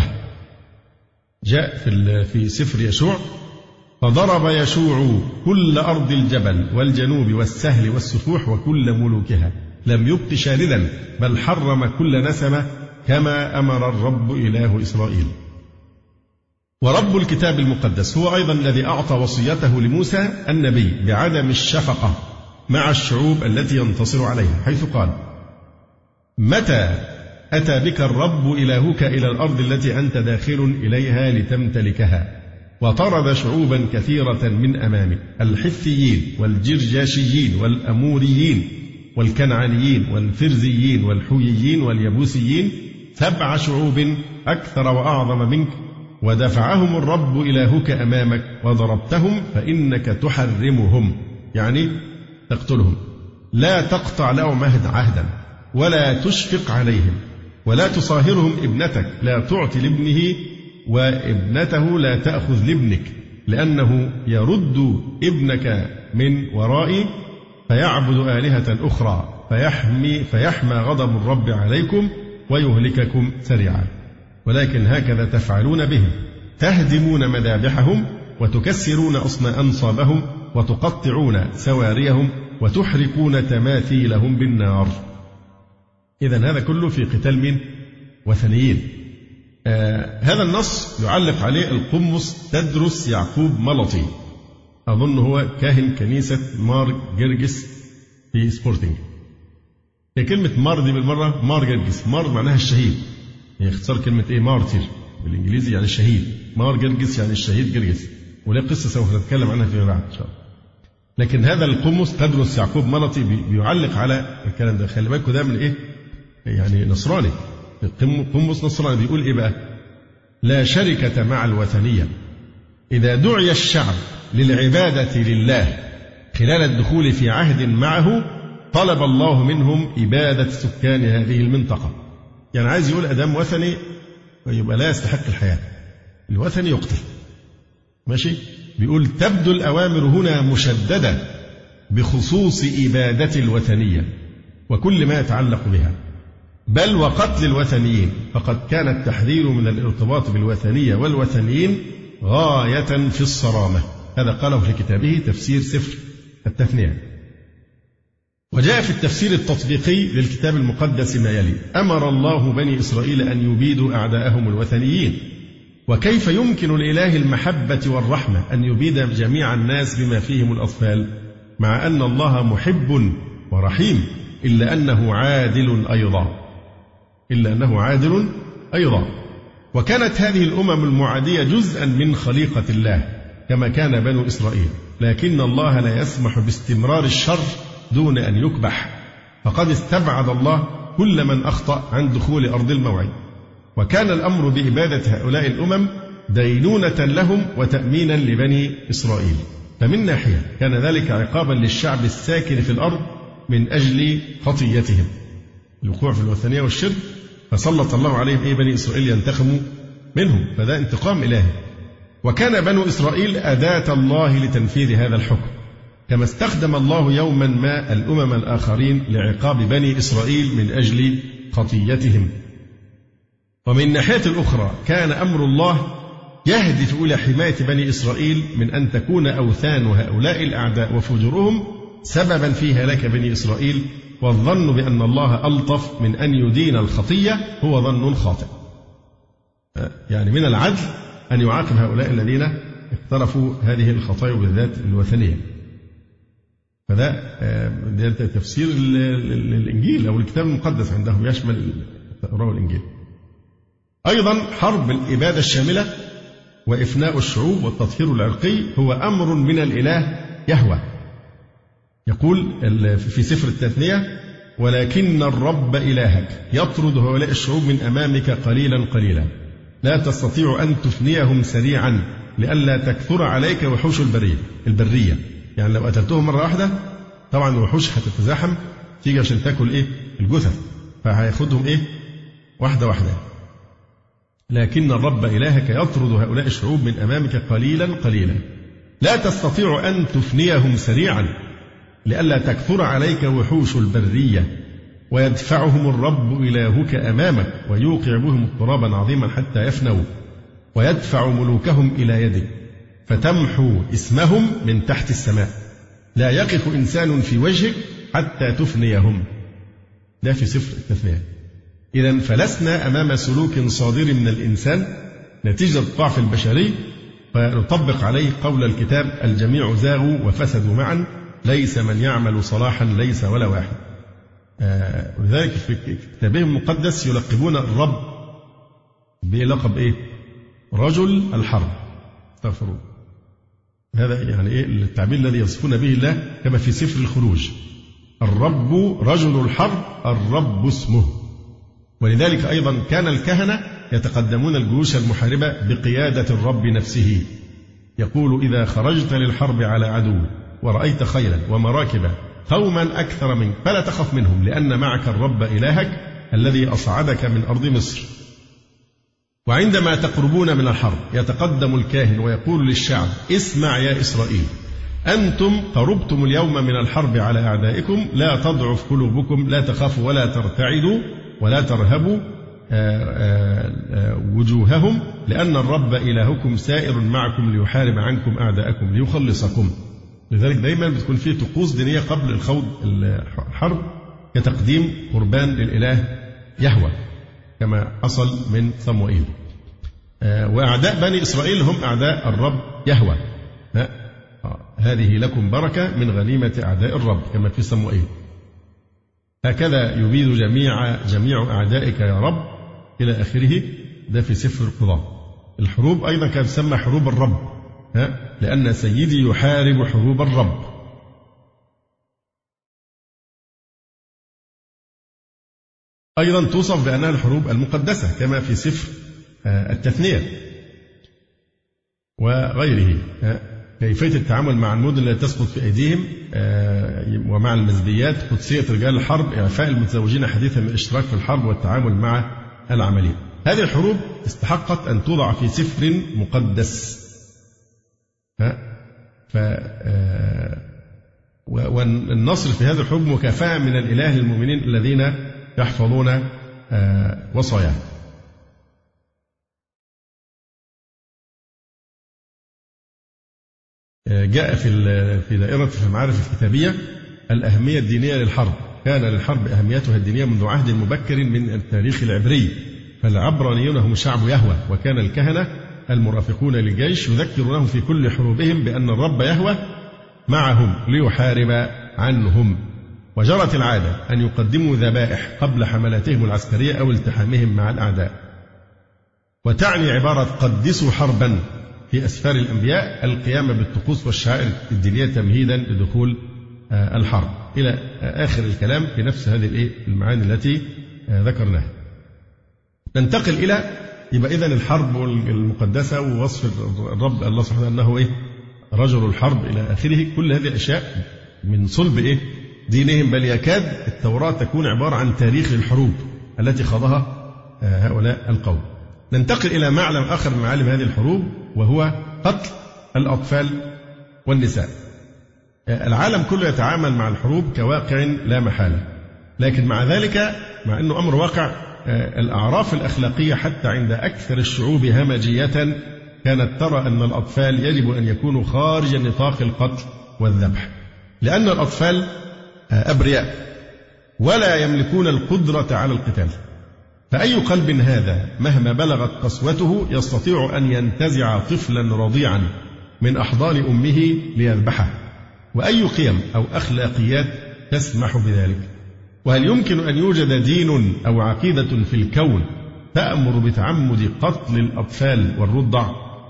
جاء في سفر يشوع: فضرب يشوع كل أرض الجبل والجنوب والسهل والسفوح وكل ملوكها، لم يبق شاردا، بل حرم كل نسمة كما أمر الرب إله إسرائيل. ورب الكتاب المقدس هو أيضا الذي أعطى وصيته لموسى النبي بعدم الشفقة مع الشعوب التي ينتصر عليها، حيث قال: متى أتى بك الرب إلهك إلى الأرض التي أنت داخل إليها لتمتلكها، وطرد شعوبا كثيرة من أمامك، الحثيين والجرجاشيين والأموريين والكنعانيين والفرزيين والحويين واليبوسيين، 7 شعوب أكثر وأعظم منك، ودفعهم الرب إلهك أمامك وضربتهم، فإنك تحرمهم، يعني تقتلهم، لا تقطع لهم عهدا ولا تشفق عليهم، ولا تصاهرهم ابنتك، لا تعطي لابنه وابنته لا تأخذ لابنك، لأنه يرد ابنك من ورائي فيعبد آلهة أخرى فيحمى غضب الرب عليكم ويهلككم سريعا. ولكن هكذا تفعلون بهم، تهدمون مذابحهم وتكسرون أنصابهم وتقطعون سواريهم وتحرقون تماثيلهم بالنار. إذن هذا كله في قتال من؟ وثنيين. هذا النص يعلق عليه القمص تدرس يعقوب ملطي، أظن هو كاهن كنيسة مار جرجس في سبورتنج. هي كلمة مار دي بالمرة مار جرجس، مار معناها الشهيد، هي اختصار كلمة إيه؟ مارتير بالإنجليزي يعني الشهيد، مار جرجس يعني الشهيد جرجس، ولا قصة سوف نتكلم عنها فيما بعد إن شاء الله. لكن هذا القمص تدرس يعقوب ملطي بيعلق على الكلام ده. خلي بالكم ده من إيه؟ يعني نصراني، قمص نصراني بيقول إيه بقى؟ لا شركة مع الوثنية. إذا دعي الشعب للعبادة لله خلال الدخول في عهد معه، طلب الله منهم إبادة سكان هذه المنطقة. يعني عايز يقول أدام وثني يبقى لا يستحق الحياة، الوثني يقتل. ماشي؟ بيقول تبدو الأوامر هنا مشددة بخصوص إبادة الوثنية وكل ما يتعلق بها، بل وقتل الوثنيين، فقد كان التحذير من الارتباط بالوثنية والوثنيين غاية في الصرامة. هذا قاله في كتابه تفسير سفر التثنية. وجاء في التفسير التطبيقي للكتاب المقدس ما يلي: أمر الله بني إسرائيل أن يبيدوا أعداءهم الوثنيين. وكيف يمكن لإله المحبة والرحمة أن يبيد جميع الناس بما فيهم الأطفال، مع أن الله محب ورحيم، إلا أنه عادل أيضا. وكانت هذه الأمم المعادية جزءا من خليقة الله كما كان بنو إسرائيل، لكن الله لا يسمح باستمرار الشر دون أن يكبح، فقد استبعد الله كل من أخطأ عن دخول أرض الموعد. وكان الأمر بإبادة هؤلاء الأمم دينونة لهم وتأمينا لبني إسرائيل. فمن ناحية كان ذلك عقابا للشعب الساكن في الأرض من أجل خطيتهم، الوقوع في الوثنية والشرك، فسلط الله عليهم بني إسرائيل ينتقموا منهم، فده انتقام إلهي. وكان بنو إسرائيل أداة الله لتنفيذ هذا الحكم، كما استخدم الله يوما ما الأمم الآخرين لعقاب بني إسرائيل من أجل خطيتهم. ومن ناحية الأخرى كان أمر الله يهدف إلى حماية بني إسرائيل من أن تكون أوثان هؤلاء الأعداء وفجورهم سببا في هلاك بني إسرائيل. والظن بأن الله ألطف من أن يدين الخطية هو ظن خاطئ. يعني من العدل أن يعاقب هؤلاء الذين اقترفوا هذه الخطايا بالذات الوثنية. فده تفسير الإنجيل أو الكتاب المقدس عندهم، يشمل التوراة والإنجيل. أيضا حرب الإبادة الشاملة وإفناء الشعوب والتطهير العرقي هو أمر من الإله يهوه. يقول في سفر التثنية: ولكن الرب إلهك يطرد هؤلاء الشعوب من أمامك قليلا قليلا، لا تستطيع أن تفنيهم سريعا لئلا تكثر عليك وحوش البرية. يعني لو قتلتهم مرة واحدة طبعا الوحوش هتتزاحم تيجي عشان تاكل الجثث، فهياخدهم واحدة واحدة. لكن الرب إلهك يطرد هؤلاء الشعوب من أمامك قليلا قليلا، لا تستطيع أن تفنيهم سريعا لئلا تكثر عليك وحوش البرية. ويدفعهم الرب إلهك أمامك ويوقع بهم اضطرابا عظيما حتى يفنوا، ويدفع ملوكهم إلى يدك فتمحو اسمهم من تحت السماء، لا يقف إنسان في وجهك حتى تفنيهم. ده في سفر التثنية. إذن فلسنا أمام سلوك صادر من الإنسان نتيجة الضعف البشري فنطبق عليه قول الكتاب: الجميع زاغوا وفسدوا معا، ليس من يعمل صلاحا ليس ولا واحد. ولذلك في كتابهم المقدس يلقبون الرب بلقب إيه؟ رجل الحرب. استغفروا. هذا يعني إيه التعبير الذي يصفون به الله كما في سفر الخروج: الرب رجل الحرب، الرب اسمه. ولذلك أيضا كان الكهنة يتقدمون الجيوش المحاربة بقيادة الرب نفسه، يقول: إذا خرجت للحرب على عدو ورأيت خيلا ومراكبا قوما أكثر منك فلا تخف منهم، لأن معك الرب إلهك الذي أصعدك من أرض مصر. وعندما تقربون من الحرب يتقدم الكاهن ويقول للشعب: اسمع يا إسرائيل، أنتم قربتم اليوم من الحرب على أعدائكم، لا تضعف قلوبكم، لا تخافوا ولا ترتعدوا ولا ترهبوا وجوههم، لأن الرب إلهكم سائر معكم ليحارب عنكم أعداءكم ليخلصكم. لذلك دايما بتكون فيه طقوس دينية قبل الخوض الحرب كتقديم قربان للإله يهوه كما حصل من صموئيل. وأعداء بني إسرائيل هم أعداء الرب يهوه. هذه لكم بركة من غنيمة أعداء الرب كما في صموئيل. هكذا يبيد جميع أعدائك يا رب إلى آخره. ده في سفر القضاء. الحروب أيضا كانت تسمى حروب الرب، لأن سيدي يحارب حروب الرب. أيضا توصف بأنها الحروب المقدسة كما في سفر التثنية وغيره. كيفية التعامل مع المدن التي تسقط في أيديهم ومع المزبيات، قدسية رجال الحرب، إعفاء المتزوجين حديثا من الاشتراك في الحرب والتعامل مع العملية. هذه الحروب استحقت أن توضع في سفر مقدس. والنصر في هذه الحروب مكافأة من الإله للمؤمنين الذين يحفظون وصاياه. جاء في دائرة المعارف الكتابية الأهمية الدينية للحرب. كان للحرب أهميتها الدينية منذ عهد مبكر من التاريخ العبري، فالعبرانيون هم شعب يهوه، وكان الكهنة المرافقون للجيش يذكرونهم في كل حروبهم بأن الرب يهوه معهم ليحارب عنهم. وجرت العادة أن يقدموا ذبائح قبل حملاتهم العسكرية أو التحامهم مع الأعداء. وتعني عبارة قدسوا حربا في أسفار الأنبياء القيام بالطقوس والشعائر الدينية تمهيدا لدخول الحرب، إلى آخر الكلام في نفس هذه المعاني التي ذكرناها. ننتقل إلى يبقى إذن الحرب المقدسة ووصف الرب الله سبحانه أنه رجل الحرب إلى آخره. كل هذه الأشياء من صلب دينهم، بل يكاد التوراة تكون عبارة عن تاريخ الحروب التي خاضها هؤلاء القوم. ننتقل إلى معلم آخر من معالم هذه الحروب، وهو قتل الأطفال والنساء. العالم كله يتعامل مع الحروب كواقع لا محالة، لكن مع ذلك مع أنه أمر واقع، الأعراف الأخلاقية حتى عند أكثر الشعوب همجية كانت ترى أن الأطفال يجب أن يكونوا خارج نطاق القتل والذبح، لأن الأطفال أبرياء ولا يملكون القدرة على القتال. فأي قلب هذا مهما بلغت قسوته يستطيع أن ينتزع طفلا رضيعا من أحضان أمه ليذبحه؟ وأي قيم أو أخلاقيات تسمح بذلك؟ وهل يمكن أن يوجد دين أو عقيدة في الكون تأمر بتعمد قتل الأطفال والرضع؟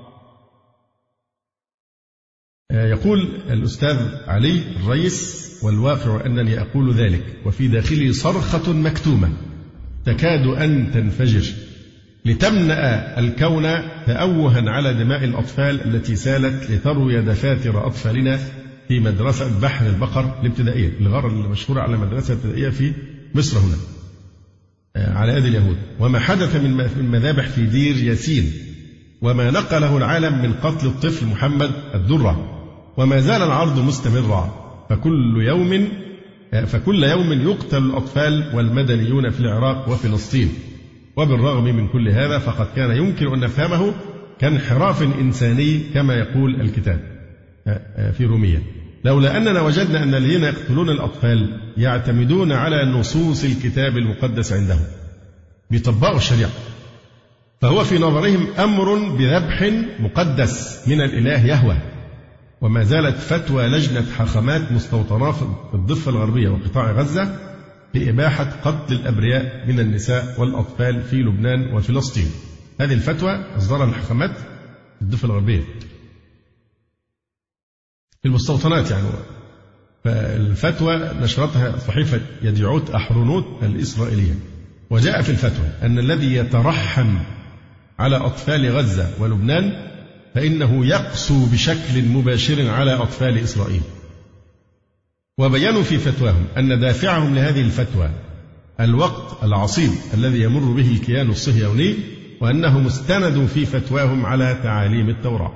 يقول الأستاذ علي الريس: والواقع أنني أقول ذلك وفي داخلي صرخة مكتومة تكاد أن تنفجر لتمنأ الكون تأوها على دماء الأطفال التي سالت لتروي دفاتر أطفالنا في مدرسة بحر البقر الابتدائية، الغارة المشهورة على مدرسة ابتدائية في مصر هنا على يد اليهود، وما حدث من مذابح في دير ياسين، وما نقله العالم من قتل الطفل محمد الدرة، وما زال العرض مستمرا. فكل يوم فكل يوم يقتل الأطفال والمدنيون في العراق وفلسطين. وبالرغم من كل هذا فقد كان يمكن أن نفهمه كانحراف إنساني كما يقول الكتاب في رومية، لولا أننا وجدنا أن الذين يقتلون الأطفال يعتمدون على نصوص الكتاب المقدس عندهم، بيطبقوا الشريعة، فهو في نظرهم أمر بذبح مقدس من الإله يهوه. وما زالت فتوى لجنة حاخامات مستوطنة في الضفة الغربية وقطاع غزة بإباحة قتل الأبرياء من النساء والأطفال في لبنان وفلسطين. هذه الفتوى أصدرها الحاخامات في الضفة الغربية في المستوطنات يعني. فالفتوى نشرتها صحيفة يديعوت أحرونوت الإسرائيلية، وجاء في الفتوى أن الذي يترحم على أطفال غزة ولبنان فإنه يقسو بشكل مباشر على أطفال إسرائيل. وبينوا في فتواهم أن دافعهم لهذه الفتوى الوقت العصيب الذي يمر به الكيان الصهيوني، وأنهم استندوا في فتواهم على تعاليم التوراة.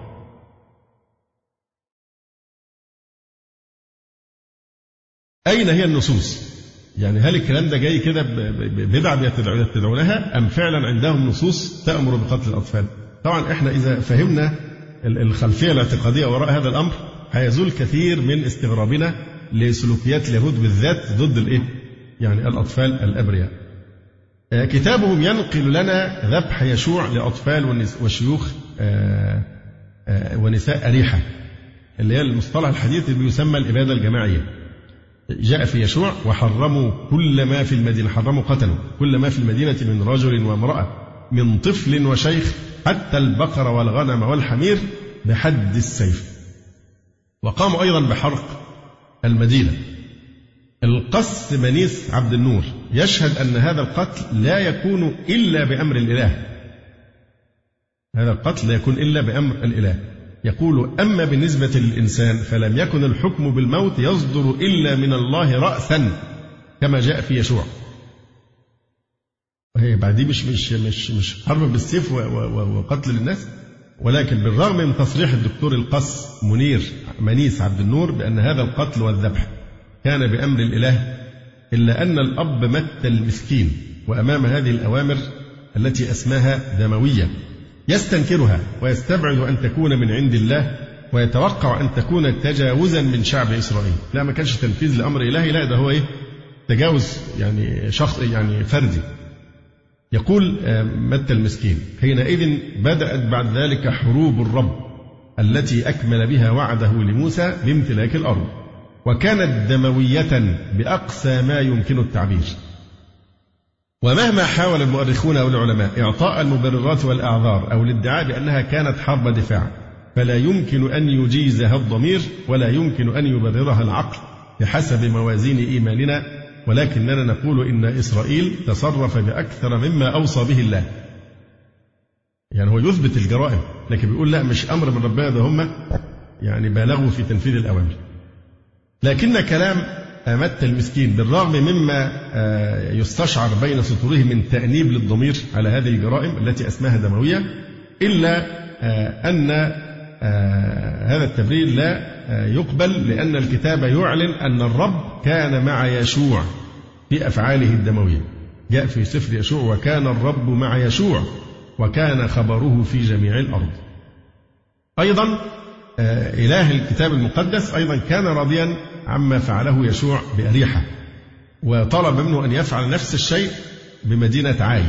أين هي النصوص؟ يعني هل الكلام ده جاي كده بدعة يتدعونها أم فعلا عندهم نصوص تأمر بقتل الأطفال؟ طبعا احنا إذا فهمنا الخلفية الاعتقادية وراء هذا الأمر هيزول كثير من استغرابنا لسلوكيات اليهود بالذات ضد يعني الأطفال الأبرياء. كتابهم ينقل لنا ذبح يشوع لأطفال وشيوخ ونساء أريحة، اللي هي المصطلح الحديث اللي بيسمى الإبادة الجماعية. جاء في يشوع وحرموا كل ما في المدينة، حرموا قتلوا كل ما في المدينة من رجل وامرأة من طفل وشيخ حتى البقر والغنم والحمير بحد السيف. وقاموا أيضا بحرق المدينة. القس منيس عبد النور يشهد أن هذا القتل لا يكون إلا بأمر الإله. هذا القتل لا يكون إلا بأمر الإله. يقول: أما بالنسبة للإنسان فلم يكن الحكم بالموت يصدر إلا من الله رأسا كما جاء في يشوع. وهي بعدين مش حرب بالسيف وقتل الناس، ولكن بالرغم من تصريح الدكتور القس منيس عبد النور بأن هذا القتل والذبح كان بأمر الإله، إلا أن الأب مت المسكين وأمام هذه الأوامر التي أسماها دموية يستنكرها ويستبعد أن تكون من عند الله، ويتوقع أن تكون تجاوزا من شعب إسرائيل. لا، ما كانش تنفيذ لأمر إلهي، لا ده هو تجاوز يعني شخص يعني فردي. يقول مت المسكين: حينئذ بدأت بعد ذلك حروب الرب التي أكمل بها وعده لموسى بامتلاك الأرض، وكانت دموية بأقصى ما يمكن التعبير. ومهما حاول المؤرخون والعلماء إعطاء المبررات والأعذار أو الادعاء بأنها كانت حرب دفاع، فلا يمكن أن يجيزها الضمير ولا يمكن أن يبررها العقل بحسب موازين إيماننا، ولكننا نقول إن إسرائيل تصرف بأكثر مما أوصى به الله. يعني هو يثبت الجرائم لكن بيقول لا، مش أمر من ربنا، ده هم يعني بالغوا في تنفيذ الأوامر. لكن كلام مت المسكين بالرغم مما يستشعر بين سطوره من تأنيب للضمير على هذه الجرائم التي أسماها دموية، إلا أن هذا التبرير لا يقبل، لأن الكتاب يعلن أن الرب كان مع يشوع في أفعاله الدموية. جاء في سفر يشوع: وكان الرب مع يشوع وكان خبره في جميع الأرض. أيضا إله الكتاب المقدس أيضا كان راضيا عما فعله يشوع بأريحة، وطلب منه أن يفعل نفس الشيء بمدينة عاي.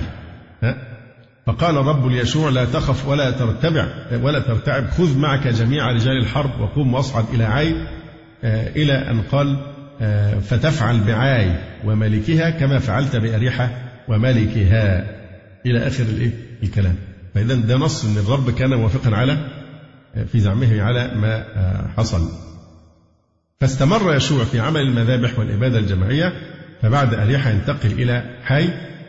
فقال الرب ليشوع: لا تخف ولا ترتعب، خذ معك جميع رجال الحرب وقم واصعد إلى عاي، إلى أن قال: فتفعل بعاي وملكها كما فعلت بأريحة وملكها، إلى آخر الكلام. فإذا ده نص أن الرب كان موافقا على في زعمه على ما حصل. فاستمر يشوع في عمل المذابح والإبادة الجماعية، فبعد أريحة ينتقل إلى حي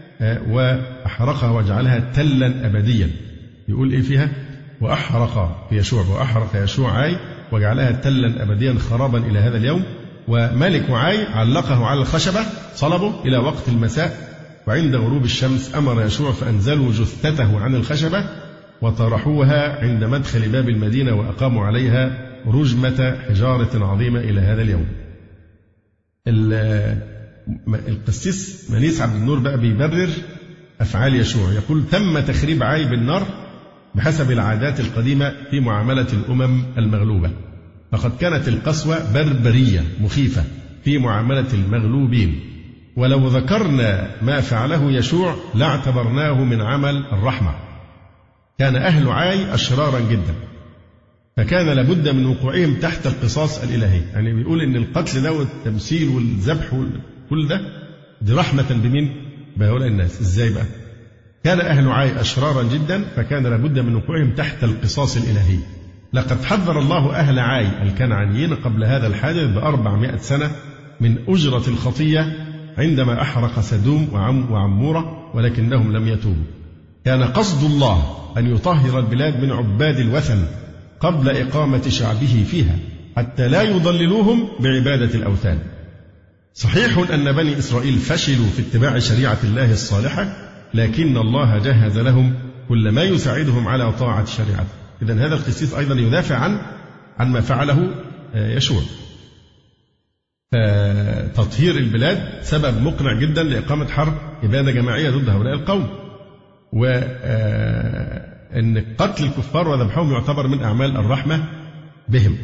وأحرقها وجعلها تلا أبديا. يقول فيها: وأحرق يشوع عاي وجعلها تلا أبديا خرابا إلى هذا اليوم. وملك عاي علقه على الخشبة صلبه إلى وقت المساء، وعند غروب الشمس أمر يشوع فأنزلوا جثته عن الخشبة وطرحوها عند مدخل باب المدينة، وأقاموا عليها رجمة حجارة عظيمة إلى هذا اليوم. القسيس منيس عبد النور بقى بيبرر أفعال يشوع، يقول: تم تخريب عاي بالنار بحسب العادات القديمة في معاملة الأمم المغلوبة، فقد كانت القسوة بربرية مخيفة في معاملة المغلوبين، ولو ذكرنا ما فعله يشوع لاعتبرناه من عمل الرحمة. كان أهل عاي أشرارا جدا، فكان لابد من وقوعهم تحت القصاص الإلهي. يعني بيقول إن القتل ده والتمثيل والذبح وكل ده دي رحمة بمين؟ بهؤلاء الناس. إزاي بقى؟ كان أهل عاي أشرارا جدا، فكان لابد من وقوعهم تحت القصاص الإلهي. لقد حذر الله أهل عاي الكنعانيين قبل هذا الحادث ب400 سنة من أجرة الخطية عندما أحرق سدوم وعمورة، ولكنهم لم يتوبوا. كان قصد الله أن يطهر البلاد من عباد الوثن قبل إقامة شعبه فيها حتى لا يضللوهم بعبادة الأوثان. صحيح أن بني إسرائيل فشلوا في اتباع شريعة الله الصالحة، لكن الله جهز لهم كل ما يساعدهم على طاعة شريعته. إذن هذا القسيس أيضا يدافع عن ما فعله يشوع. فتطهير البلاد سبب مقنع جدا لإقامة حرب إبادة جماعية ضد هؤلاء القوم، وأن قتل الكفار وذبحهم يعتبر من أعمال الرحمة بهم.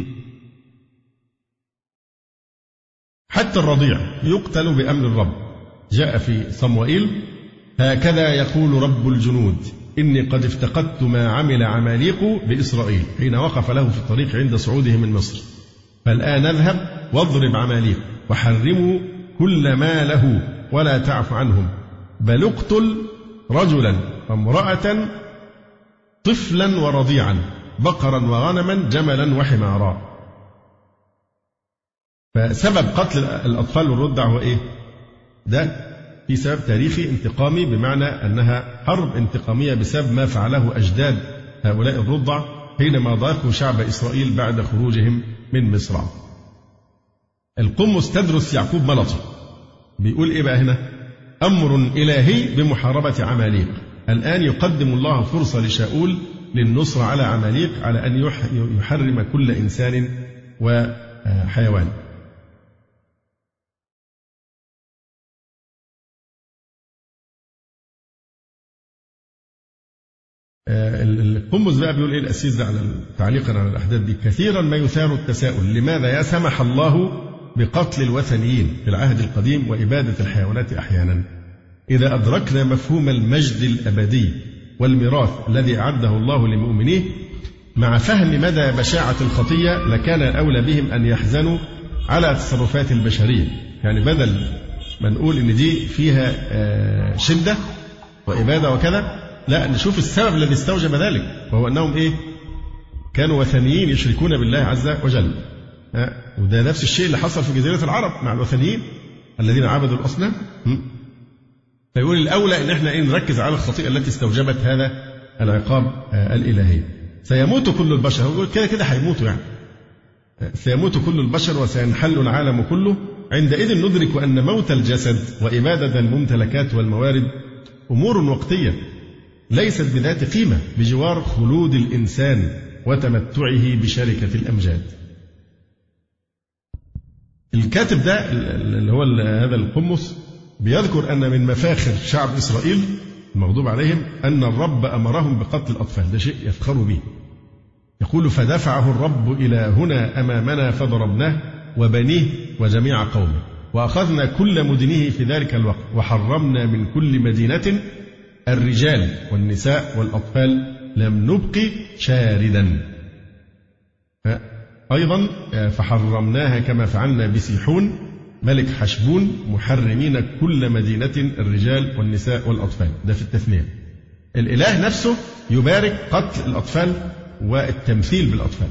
حتى الرضيع يقتل بأمر الرب. جاء في صموئيل: هكذا يقول رب الجنود إني قد افتقدت ما عمل عماليق بإسرائيل حين وقف له في الطريق عند صعوده من مصر، فالآن اذهب واضرب عماليق وحرموا كل ما له ولا تعف عنهم، بل اقتل رجلا وامرأة طفلا ورضيعا بقرا وغنما جملا وحمارا. فسبب قتل الأطفال والرضع هو إيه؟ ده في سبب تاريخي انتقامي، بمعنى أنها حرب انتقامية بسبب ما فعله أجداد هؤلاء الرضع حينما ضاقوا شعب إسرائيل بعد خروجهم من مصر. القمص تدرس يعقوب ملطي بيقول إيه بقى هنا؟ أمر إلهي بمحاربة عماليق. الآن يقدم الله فرصة لشاؤول للنصر على عماليق على أن يحرم كل إنسان وحيوان. القمص بقى بيقول ايه الأسيس ده على تعليقا على الأحداث دي: كثيرا ما يثار التساؤل لماذا سمح الله بقتل الوثنيين في العهد القديم وإبادة الحيوانات أحيانا. إذا أدركنا مفهوم المجد الأبدي والميراث الذي أعده الله لمؤمنيه مع فهم مدى بشاعة الخطية، لكان الأولى بهم أن يحزنوا على تصرفات البشرية. يعني بدل ما نقول إن دي فيها شدة وإبادة وكذا، لا، نشوف السبب الذي استوجب ذلك، وهو أنهم إيه؟ كانوا وثنيين يشركون بالله عز وجل. وده نفس الشيء اللي حصل في جزيرة العرب مع الوثنيين الذين عبدوا الأصنام. فيقول الأولى إن احنا نركز على الخطيئة التي استوجبت هذا العقاب الإلهي. سيموت كل البشر، هو كده كده هيموتوا يعني. سيموت كل البشر وسينحل العالم كله، عندئذ ندرك أن موت الجسد وإبادة الممتلكات والموارد أمور وقتية ليست بذات قيمة بجوار خلود الإنسان وتمتعه بشركة الأمجاد. الكاتب ده اللي هو هذا القمص بيذكر أن من مفاخر شعب إسرائيل المغضوب عليهم أن الرب أمرهم بقتل الأطفال. ده شيء يفخروا به. يقول: فدفعه الرب إلى هنا أمامنا فضربناه وبنيه وجميع قومه، وأخذنا كل مدنه في ذلك الوقت، وحرمنا من كل مدينة الرجال والنساء والأطفال، لم نبق شاردا. أيضا فحرمناها كما فعلنا بسيحون ملك حشبون، محرمين كل مدينة الرجال والنساء والأطفال. ده في التثنية. الإله نفسه يبارك قتل الأطفال والتمثيل بالأطفال.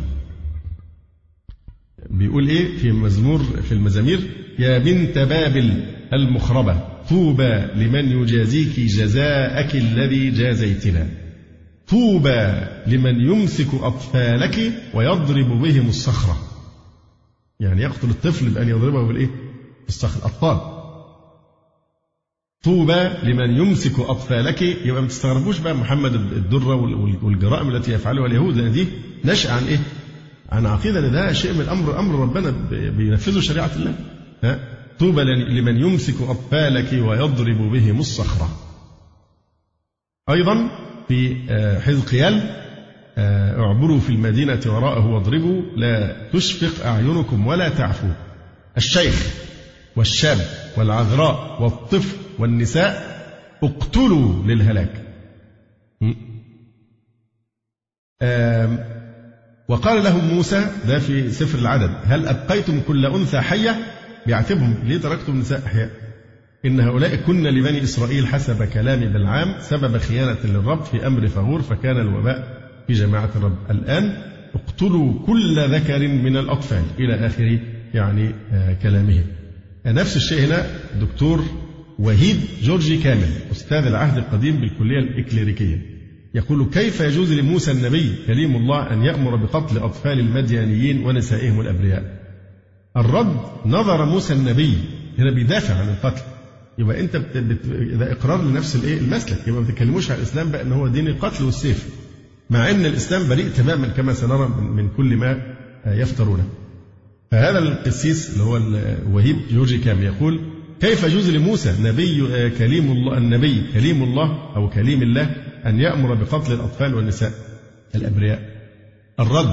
بيقول إيه في المزامير: يا بنت بابل المخربة طوبى لمن يجازيك جزاءك الذي جازيتنا، طوبى لمن يمسك أطفالك ويضرب بهم الصخرة. يعني يقتل الطفل بأن يضربه بالإيه؟ الصخر. الأطفال. طوبى لمن يمسك أطفالك. يبقى ما تستغربوش بقى محمد الدرة والجرائم التي يفعلها اليهود، لأن دي نشأ عن إيه؟ عن عقيدة أن ده شيء من أمر ربنا بينفذوا شريعة الله. طوبى لمن يمسك أطفالك ويضرب بهم الصخرة. أيضا في حزقيال اعبروا في المدينة وراءه واضربوا لا تشفق أعينكم ولا تعفوا، الشيخ والشاب والعذراء والطفل والنساء اقتلوا للهلاك. وقال لهم موسى، ده في سفر العدد، هل أبقيتم كل أنثى حية؟ بيعاتبهم ليه تركتم النساء أحياء؟ إن هؤلاء كن لبني إسرائيل حسب كلام بلعام سبب خيانة للرب في أمر فغور فكان الوباء في جماعة الرب. الآن اقتلوا كل ذكر من الأطفال إلى آخر يعني كلامه. نفس الشيء هنا دكتور وهيب جورجي كامل أستاذ العهد القديم بالكلية الإكليريكية يقول كيف يجوز لموسى النبي كليم الله أن يأمر بقتل أطفال المديانيين ونسائهم الأبرياء؟ الرد نظر موسى النبي هنا بيدافع عن القتل. يبقى أنت ده إقرار لنفس المسلك، يبقى ما بتتكلموش عن الإسلام بقى أن هو دين القتل والسيف، مع أن الإسلام بريء تماما كما سنرى من كل ما يفترونه. فهذا القسيس اللي هو وهيب جورجي كامل يقول كيف يجوز لموسى نبي كليم الله النبي كليم الله أو كليم الله أن يأمر بقتل الأطفال والنساء الأبرياء؟ الرد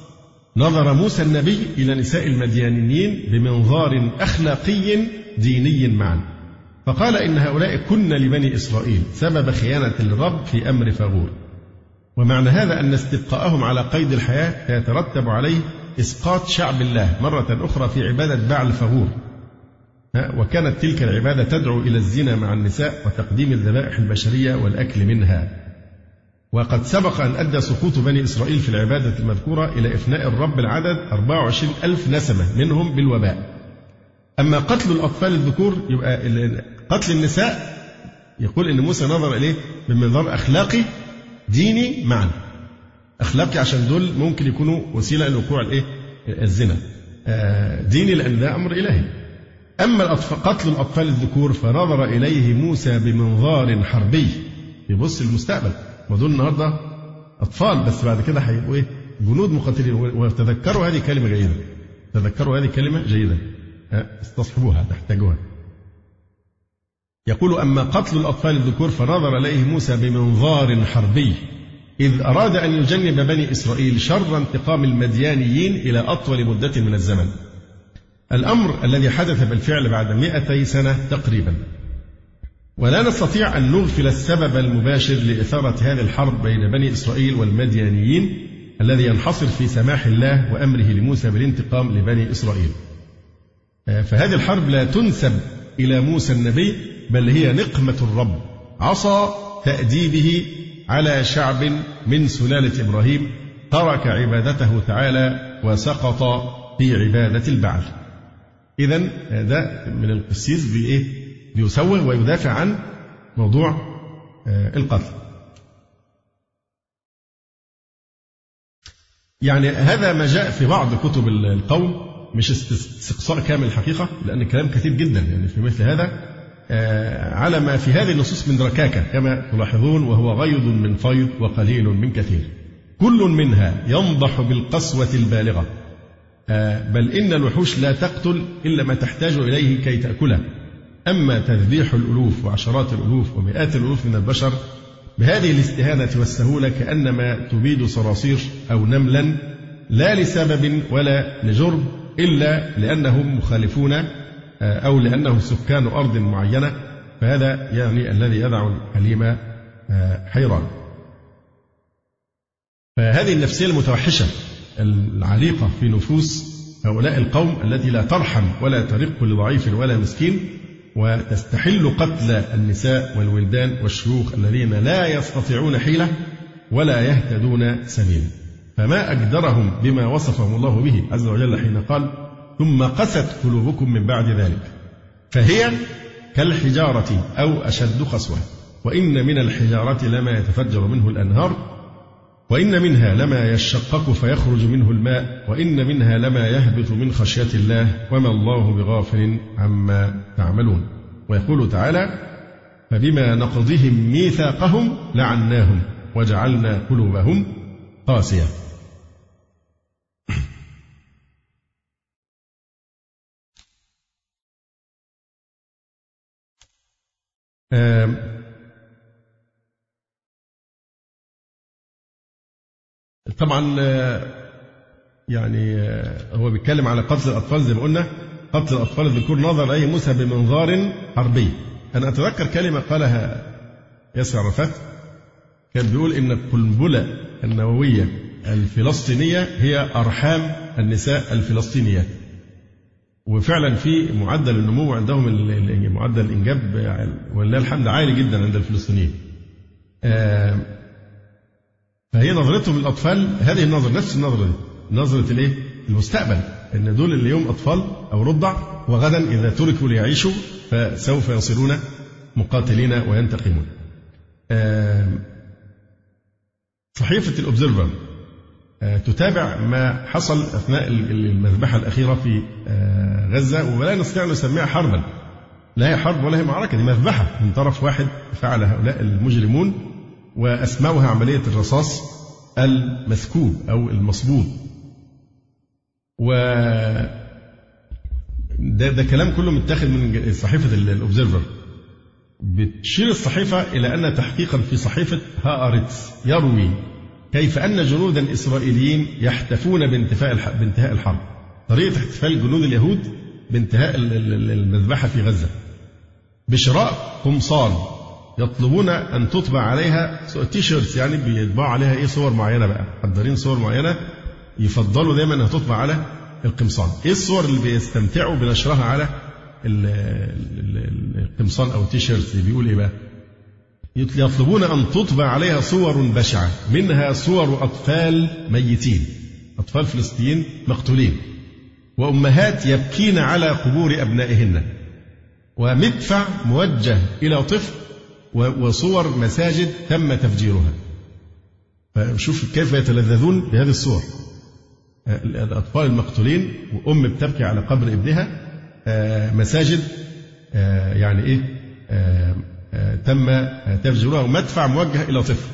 نظر موسى النبي إلى نساء المديانيين بمنظار أخلاقي ديني معا، فقال إن هؤلاء كن لبني إسرائيل سبب خيانة للرب في أمر فغور، ومعنى هذا أن استبقاءهم على قيد الحياة يترتب عليه إسقاط شعب الله مرة أخرى في عبادة بعل فغور، وكانت تلك العبادة تدعو إلى الزنا مع النساء وتقديم الذبائح البشرية والأكل منها. وقد سبق أن أدى سقوط بني إسرائيل في العبادة المذكورة إلى إفناء الرب العدد 24,000 نسمة منهم بالوباء. أما قتل الأطفال الذكور يبقى قتل النساء يقول إن موسى نظر إليه بمنظار أخلاقي ديني معا، أخلاقي عشان دول ممكن يكونوا وسيلة لوقوع الزنا، ديني لأن ده أمر إلهي. أما قتل الأطفال الذكور فنظر إليه موسى بمنظار حربي، يبص المستقبل، ودول النهارده أطفال بس بعد كده هيبقوا جنود مقاتلين. وتذكروا هذه كلمة جيدة، تذكروا هذه كلمة جيدة، استصحبوها تحتاجوها. يقول أما قتل الأطفال الذكور فنظر إليه موسى بمنظار حربي إذ أراد أن يجنب بني إسرائيل شر انتقام المديانيين إلى أطول مدة من الزمن، الأمر الذي حدث بالفعل بعد 200 سنة تقريبا. ولا نستطيع أن نغفل السبب المباشر لإثارة هذه الحرب بين بني إسرائيل والمديانيين الذي ينحصر في سماح الله وأمره لموسى بالانتقام لبني إسرائيل. فهذه الحرب لا تنسب إلى موسى النبي بل هي نقمة الرب، عصا تأديبه على شعب من سلالة إبراهيم ترك عبادته تعالى وسقط في عبادة البعل. إذن ده من القسيس بيسوغ ويدافع عن موضوع القتل. يعني هذا ما جاء في بعض كتب القوم، مش استقصاء كامل الحقيقة لأن الكلام كثير جدا يعني في مثل هذا، على ما في هذه النصوص من ركاكة كما تلاحظون، وهو غيض من فيض وقليل من كثير، كل منها ينضح بالقسوة البالغة، بل إن الوحوش لا تقتل إلا ما تحتاج إليه كي تأكله، أما تذبيح الألوف وعشرات الألوف ومئات الألوف من البشر بهذه الاستهانة والسهولة كأنما تبيد صراصير أو نملا لا لسبب ولا لجرم إلا لأنهم مخالفون أو لأنهم سكان أرض معينة، فهذا يعني الذي يدع الحليم حيران. فهذه النفسية المتوحشة العريقة في نفوس هؤلاء القوم التي لا ترحم ولا ترق لضعيف ولا مسكين، وتستحل قتل النساء والولدان والشيوخ الذين لا يستطيعون حيلة ولا يهتدون سبيلا. فما أجدرهم بما وصفهم الله به عز وجل حين قال ثم قست قلوبكم من بعد ذلك، فهي كالحجارة أو أشد قسوة، وإن من الحجارة لما يتفجر منه الأنهار، وإن منها لما يشقق فيخرج منه الماء، وإن منها لما يهبط من خشية الله وما الله بغافل عما تعملون. ويقول تعالى فبما نقضهم ميثاقهم لعناهم وجعلنا قلوبهم قاسية. طبعا يعني هو بيتكلم على قتل الأطفال زي ما قلنا. قتل الأطفال الذكور نظر إليه موسى بمنظار حربي. أنا أتذكر كلمة قالها ياسر عرفات، كان بيقول إن القنبلة النووية الفلسطينية هي أرحام النساء الفلسطينيات. وفعلا في معدل النمو عندهم، معدل الإنجاب ولله الحمد عالي جدا عند الفلسطينيين. فهي نظرتهم للأطفال هذه النظرة، نفس النظرة دي، نظرة الإيه؟ المستقبل، إن دول اليوم أطفال أو رضع، وغدا إذا تركوا ليعيشوا فسوف يصيرون مقاتلين وينتقمون. صحيفة الأوبزرفر تتابع ما حصل أثناء المذبحة الأخيرة في غزة، ولا نستطيع أن نسميها حربا. لا هي حرب ولا هي معركة، دي مذبحة من طرف واحد فعل هؤلاء المجرمون، وأسموها عملية الرصاص المسكوب أو المصبوب. ده كلام كله متاخد من صحيفة الأوبزرفر. بتشير الصحيفة إلى أن تحقيقا في صحيفة هآرتس يروي كيف أن جنودا إسرائيليين يحتفون بانتهاء الحرب. طريقة احتفال جنود اليهود بانتهاء المذبحة في غزة بشراء قمصان يطلبون أن تطبع عليها تيشيرتس، يعني بيطبعوا عليها إيه؟ صور معينة بقى، محضرين صور معينة يفضلوا دايما أنها تطبع على القمصان. إيه الصور اللي بيستمتعوا بنشرها على القمصان أو التيشيرتس اللي بيقول إيه بقى؟ يطلبون أن تطبع عليها صور بشعة، منها صور أطفال ميتين، أطفال فلسطينيين مقتولين، وأمهات يبكين على قبور أبنائهن، ومدفع موجه إلى طفل، وصور مساجد تم تفجيرها. فشوف كيف يتلذذون بهذه الصور، الأطفال المقتولين وأم بتبكي على قبر ابنها، مساجد يعني إيه تم تفجيرها، ومدفع موجه إلى طفل.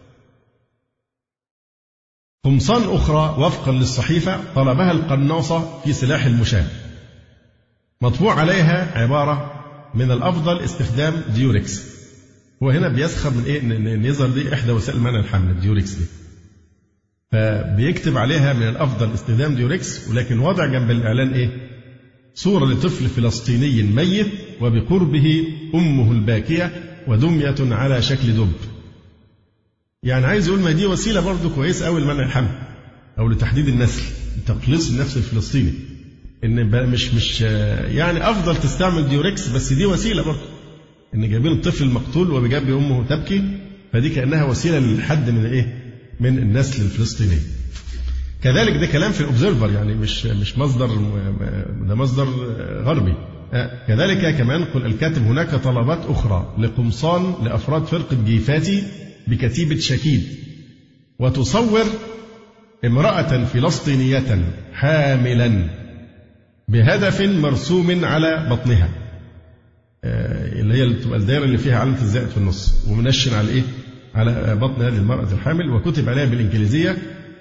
قمصان أخرى وفقا للصحيفة طلبها القناصة في سلاح المشاة، مطبوع عليها عبارة من الأفضل استخدام ديوريكس. هو هنا بيسخر من إيه؟ إن يظهر دي إحدى وسائل منع الحمل الديوريكس دي، فبيكتب عليها من الأفضل استخدام ديوريكس، ولكن وضع جنب الإعلان إيه؟ صورة لطفل فلسطيني ميت وبقربه أمه الباكية ودمية على شكل دب. يعني عايز يقول ما دي وسيلة برضه كويسة أوي لمنع الحمل أو لتحديد النسل، تقليص النفس الفلسطيني. إن مش يعني أفضل تستعمل ديوريكس، بس دي وسيلة برضه، إن جايبين الطفل المقتول وبجنب أمه تبكي، فدي كأنها وسيلة للحد من إيه؟ من النسل الفلسطيني. كذلك ده كلام في الأوبزرفر، يعني مش مصدر، ده مصدر غربي. كذلك كمان قل الكاتب هناك طلبات أخرى لقمصان لأفراد فرقة جيفاتي بكتيبة شكيد، وتصور امرأة فلسطينية حاملا بهدف مرسوم على بطنها، اللي هي تبقى الدائرة اللي فيها علامة الزائد في النص، ومنشن على إيه؟ على بطن هذه المرأة الحامل، وكتب عليها بالإنجليزية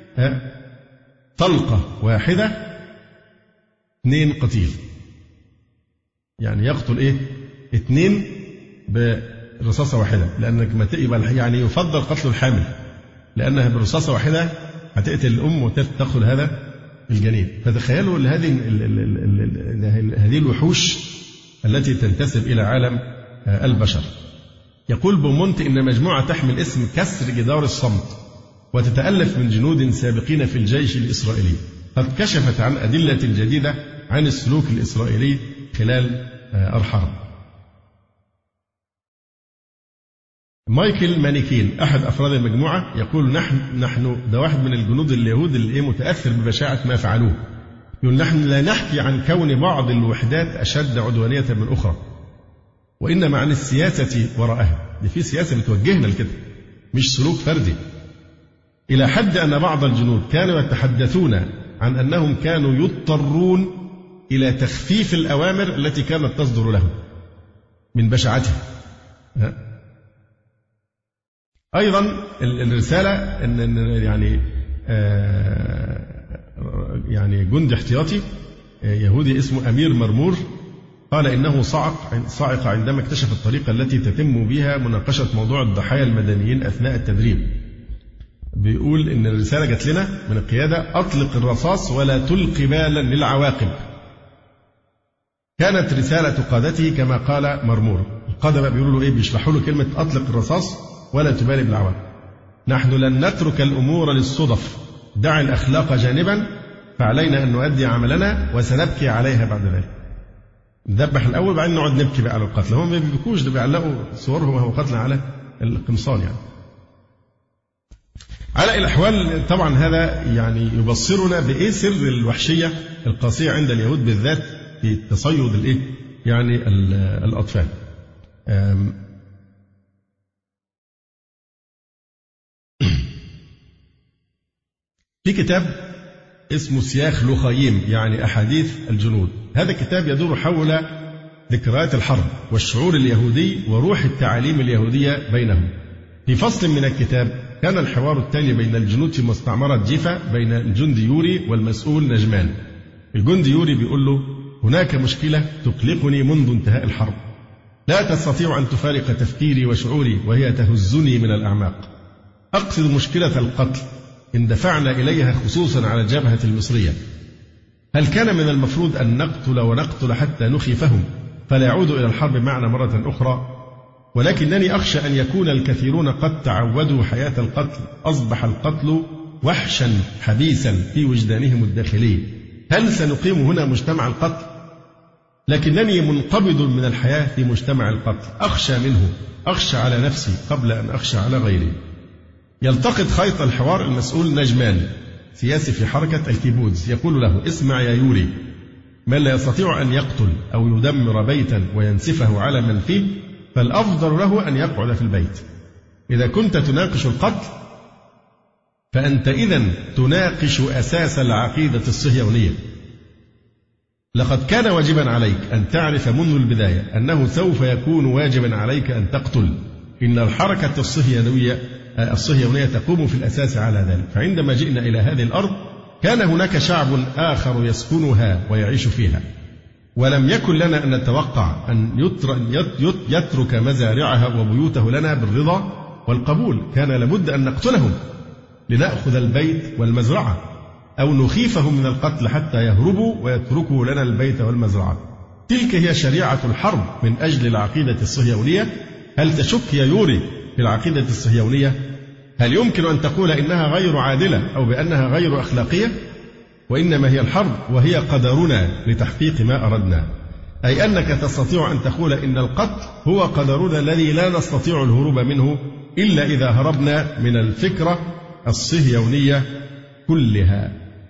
طلقة واحدة 2 قتيل. يعني يقتل إيه؟ 2 برصاصة واحدة، لأنك ما يبقى يعني يفضل قتل الحامل، لأنها برصاصة واحدة هتقتل الأم وتدخل هذا الجنين. فتخيلوا هذه الوحوش التي تنتسب إلى عالم البشر. يقول بومونت إن مجموعة تحمل اسم كسر جدار الصمت، وتتألف من جنود سابقين في الجيش الإسرائيلي، قد كشفت عن أدلة جديدة عن السلوك الإسرائيلي خلال الحرب. مايكل مانيكين أحد أفراد المجموعة يقول نحن ده واحد من الجنود اليهود اللي متأثر ببشاعة ما فعلوه، يقول نحن لا نحكي عن كون بعض الوحدات أشد عدوانية من أخرى، وإنما عن السياسة وراءها. دي في سياسة بتوجهنا لكده، مش سلوك فردي. إلى حد أن بعض الجنود كانوا يتحدثون عن أنهم كانوا يضطرون إلى تخفيف الأوامر التي كانت تصدر لهم من بشاعتها. أيضا الرسالة أن يعني جندي احتياطي يهودي اسمه أمير مرمور قال إنه صعق عندما اكتشف الطريقة التي تتم بها مناقشة موضوع الضحايا المدنيين أثناء التدريب. بيقول إن الرسالة جات لنا من القيادة: أطلق الرصاص ولا تلقي بالا للعواقب. كانت رسالة قادته كما قال مرمور. القادة بقى بيقولوا له إيه؟ بيشرحوا له كلمة أطلق الرصاص ولا تبالي بالعواقب. نحن لن نترك الأمور للصدف، دع الأخلاق جانبا، فعلينا أن نؤدي عملنا وسنبكي عليها بعد ذلك. نذبح الأول بعدين نقعد نبكي بقى على القتل. هم ما بيبكوش، ده بيعلقوا صورهم وهو قتل على القمصان يعني. على الأحوال طبعا هذا يعني يبصرنا بإيه سر الوحشية القاسية عند اليهود بالذات في تصيد الإيه يعني الأطفال. في كتاب اسمه سياخ لخيم يعني أحاديث الجنود. هذا الكتاب يدور حول ذكريات الحرب والشعور اليهودي وروح التعاليم اليهودية بينهم. في فصل من الكتاب كان الحوار التالي بين الجنود في مستعمرة جيفا بين الجندي يوري والمسؤول نجمان. الجندي يوري بيقول له: هناك مشكلة تقلقني منذ انتهاء الحرب، لا تستطيع أن تفارق تفكيري وشعوري وهي تهزني من الأعماق. أقصد مشكلة القتل اندفعنا إليها خصوصا على الجبهة المصرية. هل كان من المفروض أن نقتل ونقتل حتى نخيفهم فلا يعودوا إلى الحرب معنا مرة أخرى؟ ولكنني أخشى أن يكون الكثيرون قد تعودوا حياة القتل، أصبح القتل وحشا حبيسا في وجدانهم الداخلي. هل سنقيم هنا مجتمع القتل؟ لكنني منقبض من الحياة في مجتمع القتل، أخشى منه، أخشى على نفسي قبل أن أخشى على غيري. يلتقط خيط الحوار المسؤول نجمان سياسي في حركة الكيبوتز، يقول له: اسمع يا يوري، من لا يستطيع أن يقتل أو يدمر بيتا وينسفه على من فيه فالأفضل له أن يقعد في البيت. إذا كنت تناقش القتل فأنت إذن تناقش أساس العقيدة الصهيونية. لقد كان واجبا عليك أن تعرف منذ البداية أنه سوف يكون واجبا عليك أن تقتل. إن الحركة الصهيونية تقوم في الأساس على ذلك. فعندما جئنا إلى هذه الأرض كان هناك شعب آخر يسكنها ويعيش فيها، ولم يكن لنا أن نتوقع أن يترك مزارعها وبيوته لنا بالرضا والقبول. كان لابد أن نقتلهم لنأخذ البيت والمزرعة، أو نخيفهم من القتل حتى يهربوا ويتركوا لنا البيت والمزرعة. تلك هي شريعة الحرب من أجل العقيدة الصهيونية. هل تشك يا يوري في العقيدة الصهيونية؟ هل يمكن أن تقول إنها غير عادلة أو بأنها غير أخلاقية؟ وإنما هي الحرب وهي قدرنا لتحقيق ما أردنا. أي أنك تستطيع أن تقول إن القتل هو قدرنا الذي لا نستطيع الهروب منه إلا إذا هربنا من الفكرة الصهيونية كلها.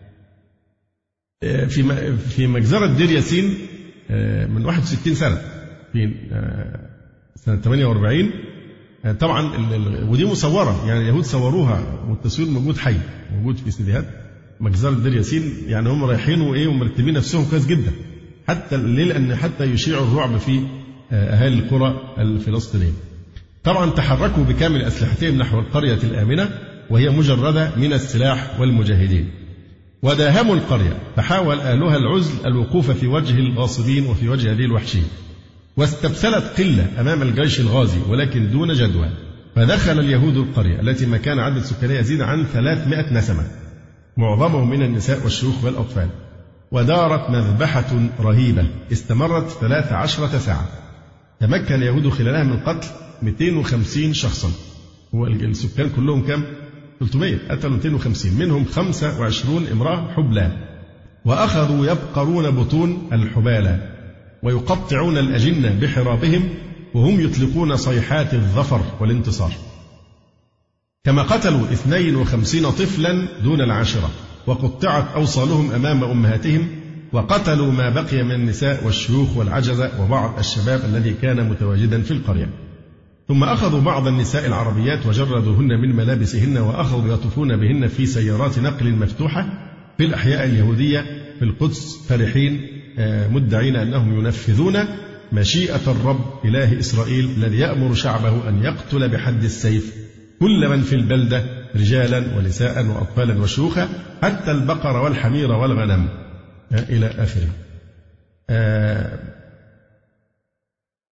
في مجزرة دير ياسين من 61 سنة، في سنة 48 طبعا، ودي مصورة يعني اليهود صوروها والتصوير موجود حي، موجود في سيديهات مجزرة دير ياسين. يعني هم رايحين وإيه ومرتبين نفسهم كويس جدا، حتى الليل أن حتى يشيعوا الرعب في أهالي القرى الفلسطينية. طبعا تحركوا بكامل أسلحتهم نحو القرية الآمنة وهي مجردة من السلاح والمجاهدين، وداهموا القرية، فحاول أهلها العزل الوقوف في وجه الغاصبين وفي وجه هذه الوحشية، واستبسلت قلة أمام الجيش الغازي ولكن دون جدوى. فدخل اليهود القرية التي ما كان عدد سكانها يزيد عن 300 نسمة، معظمهم من النساء والشيوخ والأطفال، ودارت مذبحة رهيبة استمرت 13 ساعة. تمكن اليهود خلالها من قتل 250 شخصا. هو السكان كلهم كم؟ 300، قتلوا 250 منهم 25 امرأة حبلى، وأخذوا يبقرون بطون الحبالى ويقطعون الأجنة بحرابهم وهم يطلقون صيحات الظفر والانتصار. كما قتلوا 52 طفلا دون العاشرة وقطعت أوصالهم أمام أمهاتهم، وقتلوا ما بقي من النساء والشيوخ والعجزة وبعض الشباب الذي كان متواجدا في القرية. ثم أخذوا بعض النساء العربيات وجردوهن من ملابسهن وأخذوا يطوفون بهن في سيارات نقل مفتوحة في الأحياء اليهودية في القدس، فرحين مدعين أنهم ينفذون مشيئة الرب إله إسرائيل الذي يأمر شعبه أن يقتل بحد السيف كل من في البلدة رجالا ونساء وأطفالا وشيوخا حتى البقر والحمير والغنم إلى آخره.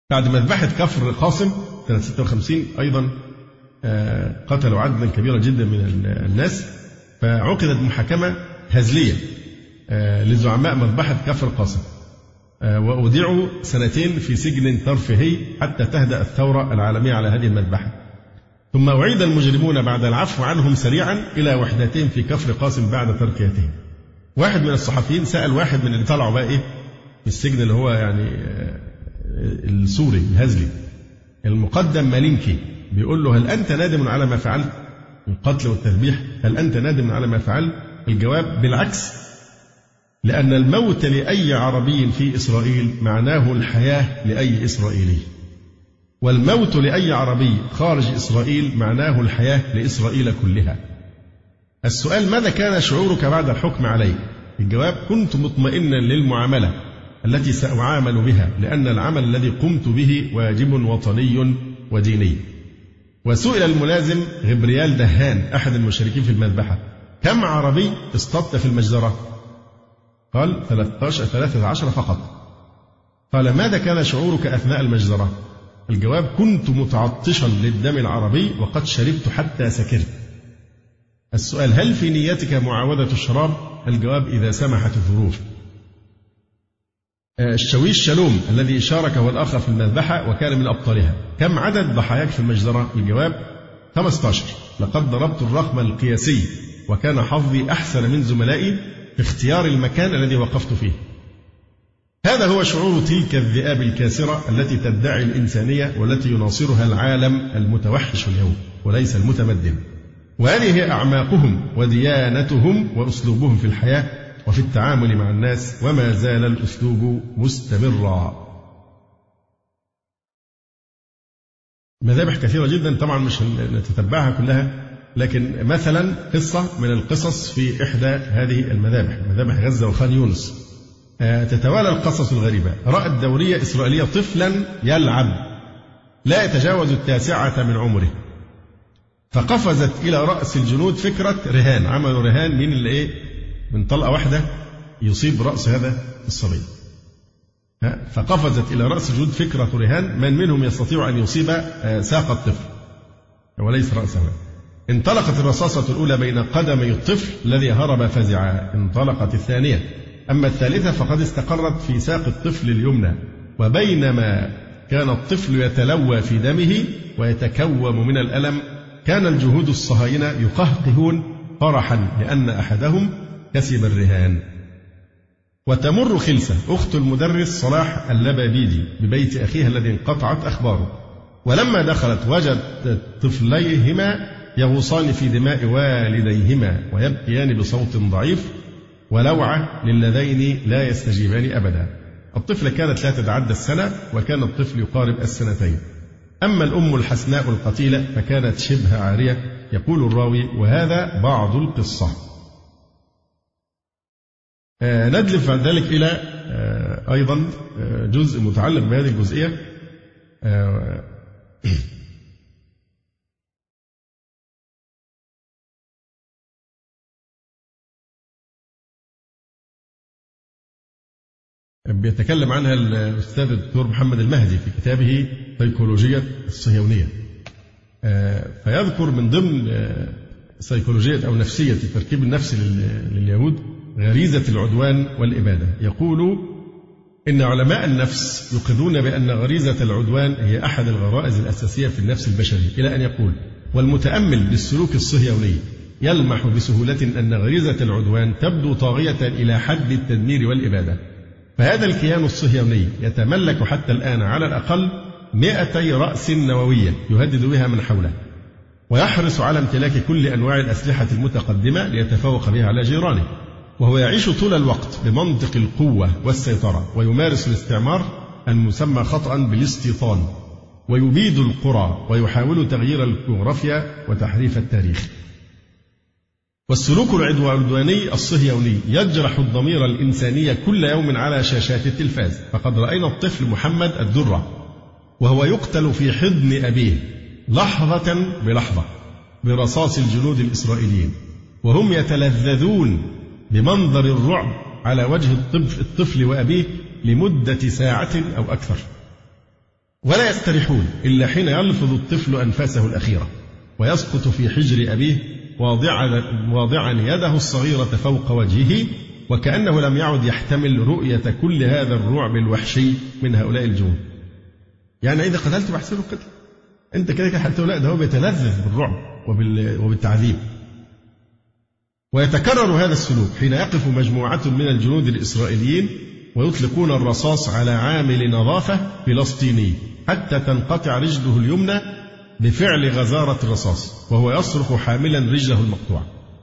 بعد مذبحة كفر قاسم سنة 56 أيضا قتلوا عددا كبيرا جدا من الناس، فعقدت محاكمة هزلية لزعماء مذبحة كفر قاسم، وأودعوا 2 سنين في سجن ترفيهي حتى تهدأ الثورة العالمية على هذه المذبحة. ثم أعيد المجرمون بعد العفو عنهم سريعا إلى وحدتهم في كفر قاسم بعد تركيتهم. واحد من الصحفيين سأل واحد من اللي طلعوا بقى إيه في السجن اللي هو يعني السوري الهزلي المقدم مالينكي، بيقول له: هل أنت نادم على ما فعلت؟ القتل والتذبيح، هل أنت نادم على ما فعلت؟ الجواب: بالعكس، لأن الموت لأي عربي في إسرائيل معناه الحياة لأي إسرائيلي، والموت لأي عربي خارج إسرائيل معناه الحياة لإسرائيل كلها. السؤال: ماذا كان شعورك بعد الحكم علي؟ الجواب: كنت مطمئنا للمعاملة التي سأعامل بها، لأن العمل الذي قمت به واجب وطني وديني. وسئل الملازم غبريال دهان أحد المشاركين في المذبحة: كم عربي اصطدت في المجزرة؟ قال: 13 فقط. قال: ماذا كان شعورك أثناء المجزرة؟ الجواب: كنت متعطشا للدم العربي وقد شربت حتى سكرت. السؤال: هل في نيتك معاودة الشراب؟ الجواب: إذا سمحت الظروف. الشويش شالوم الذي شارك هو الآخر في المذبحة وكان من أبطالها: كم عدد ضحاياك في المجزرة؟ الجواب: 15. لقد ضربت الرقم القياسي، وكان حظي أحسن من زملائي في اختيار المكان الذي وقفت فيه. هذا هو شعور تلك الذئاب الكاسرة التي تدعي الإنسانية والتي يناصرها العالم المتوحش اليوم وليس المتمدن. وهذه هي أعماقهم وديانتهم وأسلوبهم في الحياة وفي التعامل مع الناس، وما زال الأسلوب مستمرا. مذابح كثيرة جدا طبعا مش نتتبعها كلها، لكن مثلا قصة من القصص في إحدى هذه المذابح، مذابح غزة وخان يونس، تتوالى القصص الغريبة. رأت دورية إسرائيلية طفلا يلعب لا يتجاوز 9 من عمره، فقفزت إلى رأس الجنود فكرة رهان، عملوا رهان من اللي إيه من طلقة واحدة يصيب رأس هذا الصبي. فقفزت إلى رأس الجنود فكرة رهان من منهم يستطيع أن يصيب ساق الطفل وليس رأسه. انطلقت الرصاصة الأولى بين قدمي الطفل الذي هرب فزعا، انطلقت الثانية، أما الثالثة فقد استقرت في ساق الطفل اليمنى. وبينما كان الطفل يتلوى في دمه ويتكوم من الألم، كان الجهود الصهاينة يقهقهون فرحا لأن أحدهم كسب الرهان. وتمر خلسة أخت المدرس صلاح اللبابيدي ببيت أخيها الذي انقطعت أخباره، ولما دخلت وجدت طفليهما يغوصان في دماء والديهما ويبكيان بصوت ضعيف ولوعة للذين لا يستجيبان أبدا. الطفلة كانت لا تتعدى السنة، وكان الطفل يقارب 2 سنين. أما الأم الحسناء القتيلة فكانت شبه عارية. يقول الراوي: وهذا بعض القصة. ندلف بعد ذلك إلى أيضا جزء متعلق بهذه الجزئية، بيتكلم عنها الأستاذ الدكتور محمد المهدي في كتابه سيكولوجية الصهيونية. فيذكر من ضمن سيكولوجية أو نفسية التركيب النفسي لليهود غريزة العدوان والإبادة. يقول إن علماء النفس يقرون بأن غريزة العدوان هي أحد الغرائز الأساسية في النفس البشري، إلى أن يقول: والمتأمل للسلوك الصهيوني يلمح بسهولة أن غريزة العدوان تبدو طاغية إلى حد التدمير والإبادة. فهذا الكيان الصهيوني يتملك حتى الآن على الأقل 200 رأس نووية يهدد بها من حوله، ويحرص على امتلاك كل أنواع الأسلحة المتقدمة ليتفوق بها على جيرانه، وهو يعيش طول الوقت بمنطق القوة والسيطرة، ويمارس الاستعمار المسمى خطأ بالاستيطان، ويبيد القرى ويحاول تغيير الجغرافيا وتحريف التاريخ. والسلوك العدواني الصهيوني يجرح الضمير الإنساني كل يوم على شاشات التلفاز. فقد رأينا الطفل محمد الدرة وهو يقتل في حضن أبيه لحظة بلحظة برصاص الجنود الإسرائيليين، وهم يتلذذون بمنظر الرعب على وجه الطفل وأبيه لمدة ساعة أو أكثر. ولا يستريحون إلا حين يلفظ الطفل أنفاسه الأخيرة ويسقط في حجر أبيه واضعا يده الصغيرة فوق وجهه، وكأنه لم يعد يحتمل رؤية كل هذا الرعب الوحشي من هؤلاء الجنود. يعني إذا قتلت بحسبه قتل، أنت كده حتى لا، ده هو بيتلذذ بالرعب وبالتعذيب. ويتكرر هذا السلوك حين يقف مجموعة من الجنود الإسرائيليين ويطلقون الرصاص على عامل نظافة فلسطيني حتى تنقطع رجله اليمنى بفعل غزارة الرصاص وهو يصرخ حاملا رجله المقطوعة.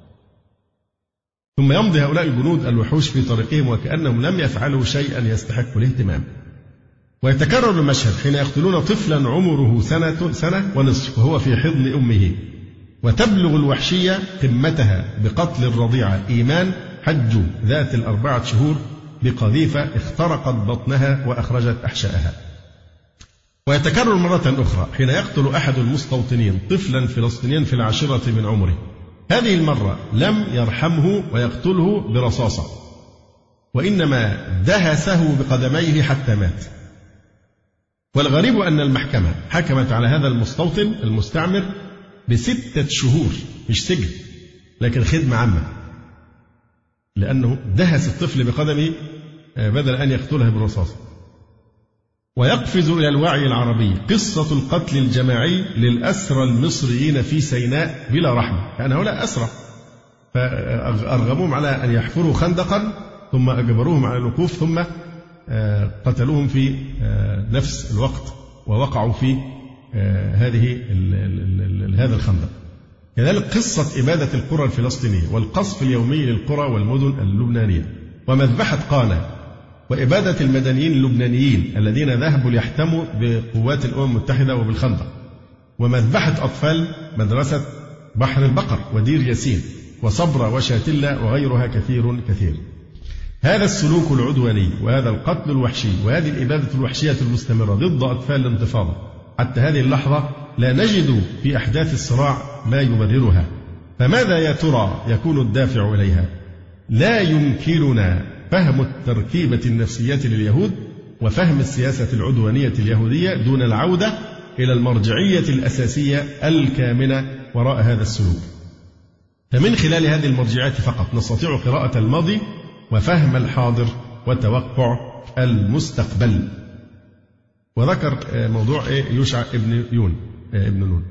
ثم يمضي هؤلاء الجنود الوحوش في طريقهم وكأنهم لم يفعلوا شيئا يستحق الاهتمام. ويتكرر المشهد حين يقتلون طفلا عمره سنة ونصف وهو في حضن أمه، وتبلغ الوحشية قمتها بقتل الرضيعة إيمان حج ذات 4 شهور بقذيفة اخترقت بطنها وأخرجت أحشائها. ويتكرر مرة أخرى حين يقتل أحد المستوطنين طفلا فلسطينيا في 10 من عمره، هذه المرة لم يرحمه ويقتله برصاصة، وإنما دهسه بقدميه حتى مات. والغريب أن المحكمة حكمت على هذا المستوطن المستعمر ب6 شهور، مش سجن لكن خدمة عامة، لأنه دهس الطفل بقدمه بدل أن يقتله بالرصاص. ويقفز إلى الوعي العربي قصة القتل الجماعي للأسرى المصريين في سيناء بلا رحمة، يعني هؤلاء أسرى فأرغموهم على أن يحفروا خندقا ثم أجبروهم على الوقوف ثم قتلوهم في نفس الوقت ووقعوا في هذا الخندق. كذلك قصة إبادة القرى الفلسطينية والقصف اليومي للقرى والمدن اللبنانية ومذبحة قانا وإبادة المدنيين اللبنانيين الذين ذهبوا ليحتموا بقوات الأمم المتحدة وبالخندق، ومذبحة أطفال مدرسة بحر البقر ودير ياسين وصبرا وشاتلة وغيرها كثير كثير. هذا السلوك العدواني وهذا القتل الوحشي وهذه الإبادة الوحشية المستمرة ضد أطفال الانتفاضة حتى هذه اللحظة لا نجد في أحداث الصراع ما يبررها. فماذا يا ترى يكون الدافع إليها؟ لا يمكننا فهم التركيبة النفسية لليهود وفهم السياسة العدوانية اليهودية دون العودة إلى المرجعية الأساسية الكامنة وراء هذا السلوك. فمن خلال هذه المرجعيات فقط نستطيع قراءة الماضي وفهم الحاضر وتوقع المستقبل. وذكر موضوع يوشع ابن نون.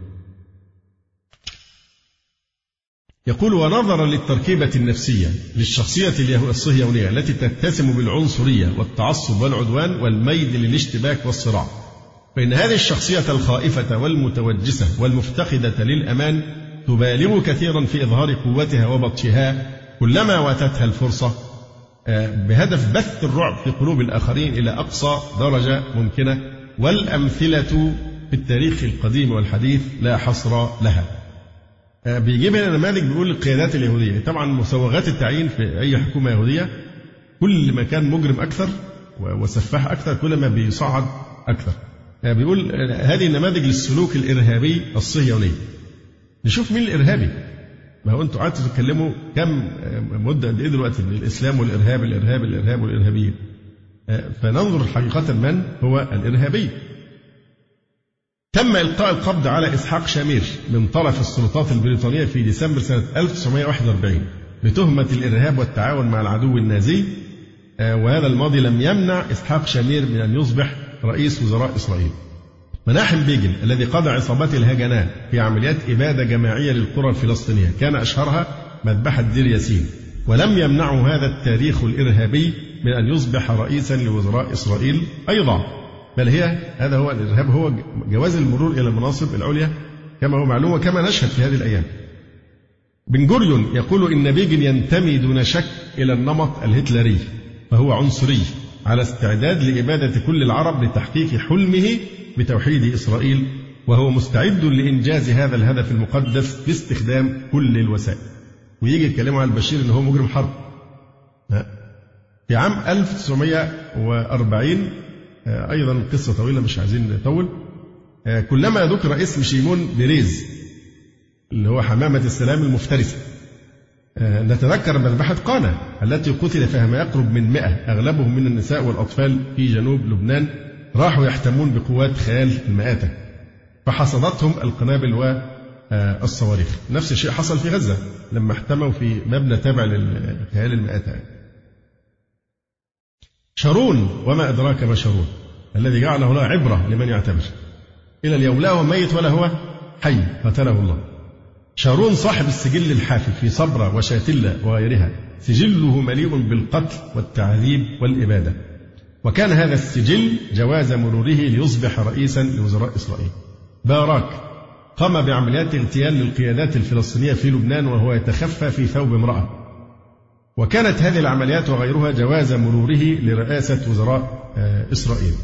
يقول: ونظرا للتركيبة النفسية للشخصية الصهيونية التي تتسم بالعنصرية والتعصب والعدوان والميل للاشتباك والصراع، فإن هذه الشخصية الخائفة والمتوجسة والمفتقدة للأمان تبالغ كثيرا في إظهار قوتها وبطشها كلما واتتها الفرصة بهدف بث الرعب في قلوب الآخرين إلى أقصى درجة ممكنة، والأمثلة في التاريخ القديم والحديث لا حصر لها. بيجيب هنا نماذج بيقول القيادات اليهودية. طبعا مسوغات التعيين في أي حكومة يهودية كل ما كان مجرم أكثر وسفاح أكثر كل ما بيصعد أكثر. بيقول هذه النماذج للسلوك الإرهابي الصهيوني. نشوف مين الإرهابي. ما هو أنتوا قعدتوا تتكلموا كم مدة قد إيه دلوقتي الإسلام والإرهاب الإرهاب الإرهاب والإرهابيين. فننظر حقيقة من هو الإرهابي. تم إلقاء القبض على إسحاق شامير من طرف السلطات البريطانية في ديسمبر سنة 1941 بتهمة الإرهاب والتعاون مع العدو النازي، وهذا الماضي لم يمنع إسحاق شامير من أن يصبح رئيس وزراء إسرائيل. مناحم بيجن الذي قاد عصابات الهجناء في عمليات إبادة جماعية للقرى الفلسطينية كان أشهرها مذبحة دير ياسين، ولم يمنعه هذا التاريخ الإرهابي من أن يصبح رئيسا لوزراء إسرائيل أيضا، بل هذا هو الإرهاب، هو جواز المرور إلى المناصب العليا كما هو معلوم وكما نشهد في هذه الأيام. بن جوريون يقول إن بيجن ينتمي دون شك إلى النمط الهتلري، فهو عنصري على استعداد لإبادة كل العرب لتحقيق حلمه بتوحيد إسرائيل، وهو مستعد لإنجاز هذا الهدف المقدس باستخدام كل الوسائل. ويجي يتكلموا على البشير إن هو مجرم حرب. في عام 1940 أيضا قصة طويلة مش عايزين نطول، كلما ذكر اسم شيمون بيريز اللي هو حمامة السلام المفترسة نتذكر مذبحة قانا التي قتل فيها ما يقرب من 100 أغلبهم من النساء والأطفال في جنوب لبنان راحوا يحتمون بقوات خيال المآتة، فحصدتهم القنابل والصواريخ. نفس الشيء حصل في غزة لما احتموا في مبنى تابع لخيال المآتة. شارون، وما أدراك ما شارون، الذي جعله الله عبرة لمن يعتبر، إلى اليوم لا هو ميت ولا هو حي، قتله الله. شارون صاحب السجل الحافل في صبرة وشاتلة وغيرها، سجله مليء بالقتل والتعذيب والإبادة، وكان هذا السجل جواز مروره ليصبح رئيسا لوزراء إسرائيل. باراك قام بعمليات اغتيال للقيادات الفلسطينية في لبنان وهو يتخفى في ثوب امرأة، وكانت هذه العمليات وغيرها جواز مروره لرئاسة وزراء إسرائيل.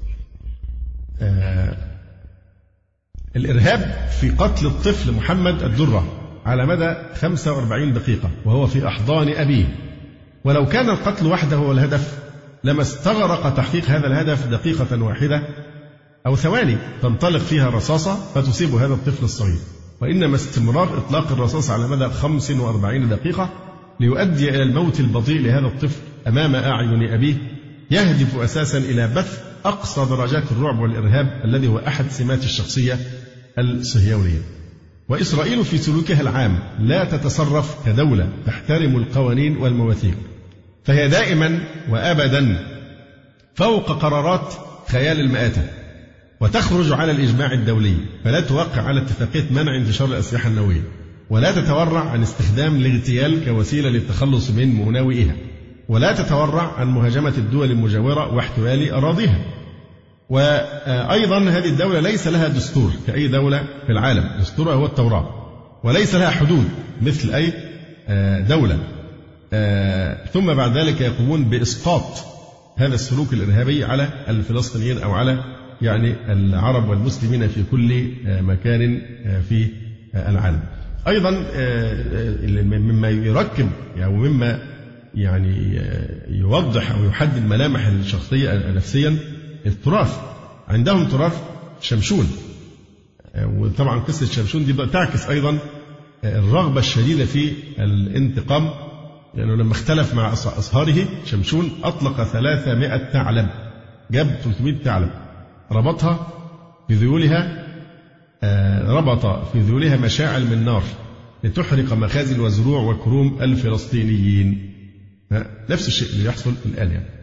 الإرهاب في قتل الطفل محمد الدرة على مدى 45 دقيقة وهو في أحضان أبيه، ولو كان القتل وحده هو الهدف لما استغرق تحقيق هذا الهدف دقيقة واحدة أو ثواني تنطلق فيها رصاصة فتصيب هذا الطفل الصغير، وإنما استمرار إطلاق الرصاص على مدى 45 دقيقة ليؤدي إلى الموت البطيء لهذا الطفل أمام أعين أبيه، يهدف أساسا إلى بث أقصى درجات الرعب والإرهاب الذي هو أحد سمات الشخصية الصهيونية. وإسرائيل في سلوكها العام لا تتصرف كدولة تحترم القوانين والمواثيق، فهي دائما وأبدا فوق قرارات خيال المآتة، وتخرج على الإجماع الدولي، فلا توقع على اتفاقية منع انتشار الأسلحة النووية، ولا تتورع عن استخدام الاغتيال كوسيلة للتخلص من مناوئها، ولا تتورع عن مهاجمة الدول المجاورة واحتلال أراضيها. وأيضا هذه الدولة ليس لها دستور كأي دولة في العالم، دستورها هو التوراة، وليس لها حدود مثل أي دولة. ثم بعد ذلك يقومون بإسقاط هذا السلوك الإرهابي على الفلسطينيين أو على يعني العرب والمسلمين في كل مكان في العالم. أيضا مما يركب أو مما يعني يوضح أو يحدد ملامح الشخصية نفسيا التراث. عندهم تراث شمشون، وطبعا قصة شمشون دي تعكس أيضا الرغبة الشديدة في الانتقام، لأنه لما اختلف مع أصهاره شمشون أطلق 300 ثعلب، جاب 300 ثعلب ربطها في ذيولها، ربط في ذيولها مشاعل من نار لتحرق مخازن وزروع وكروم الفلسطينيين. نفس الشيء اللي يحصل الآن يعني.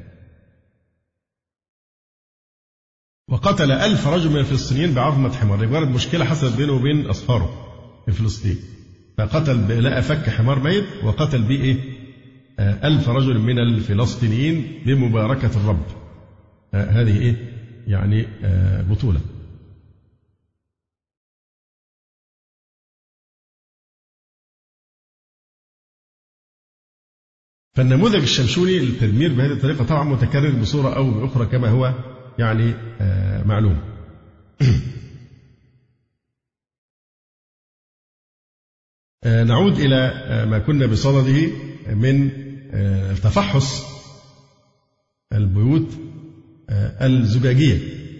وقتل 1000 رجل من الفلسطينيين بعظمة حمار، مجرد مشكلة حصلت بينه وبين أصهاره في فلسطين، فقتل لقى فك حمار ميت وقتل به 1000 رجل من الفلسطينيين بمباركة الرب. هذه يعني بطولة. فالنموذج الشمشوني للتدمير بهذه الطريقة طبعا متكرر بصورة أو بأخرى كما هو يعني معلوم. نعود إلى ما كنا بصدده من تفحص البيوت الزجاجية.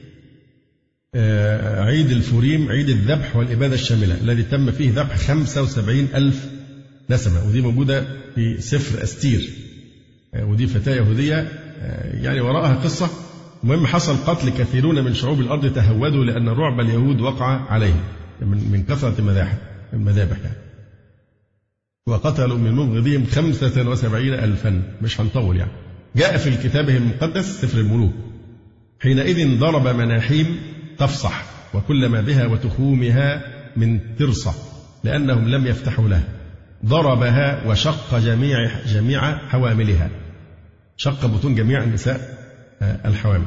عيد الفوريم، عيد الذبح والإبادة الشاملة الذي تم فيه ذبح 75,000 نسمة، ودي موجودة في سفر أستير، ودي فتاة يهودية يعني وراءها قصة. المهم حصل قتل كثيرون من شعوب الأرض تهودوا لأن رعب اليهود وقع عليهم من كثرة المذابح يعني. وقتلوا من مبغضهم 75,000. مش هنطول يعني. جاء في كتابه المقدس سفر الملوك: حينئذ ضرب مناحيم تفصح وكل ما بها وتخومها من ترصة لأنهم لم يفتحوا لها، ضربها وشق جميع حواملها، شق بطون جميع النساء الحوامل.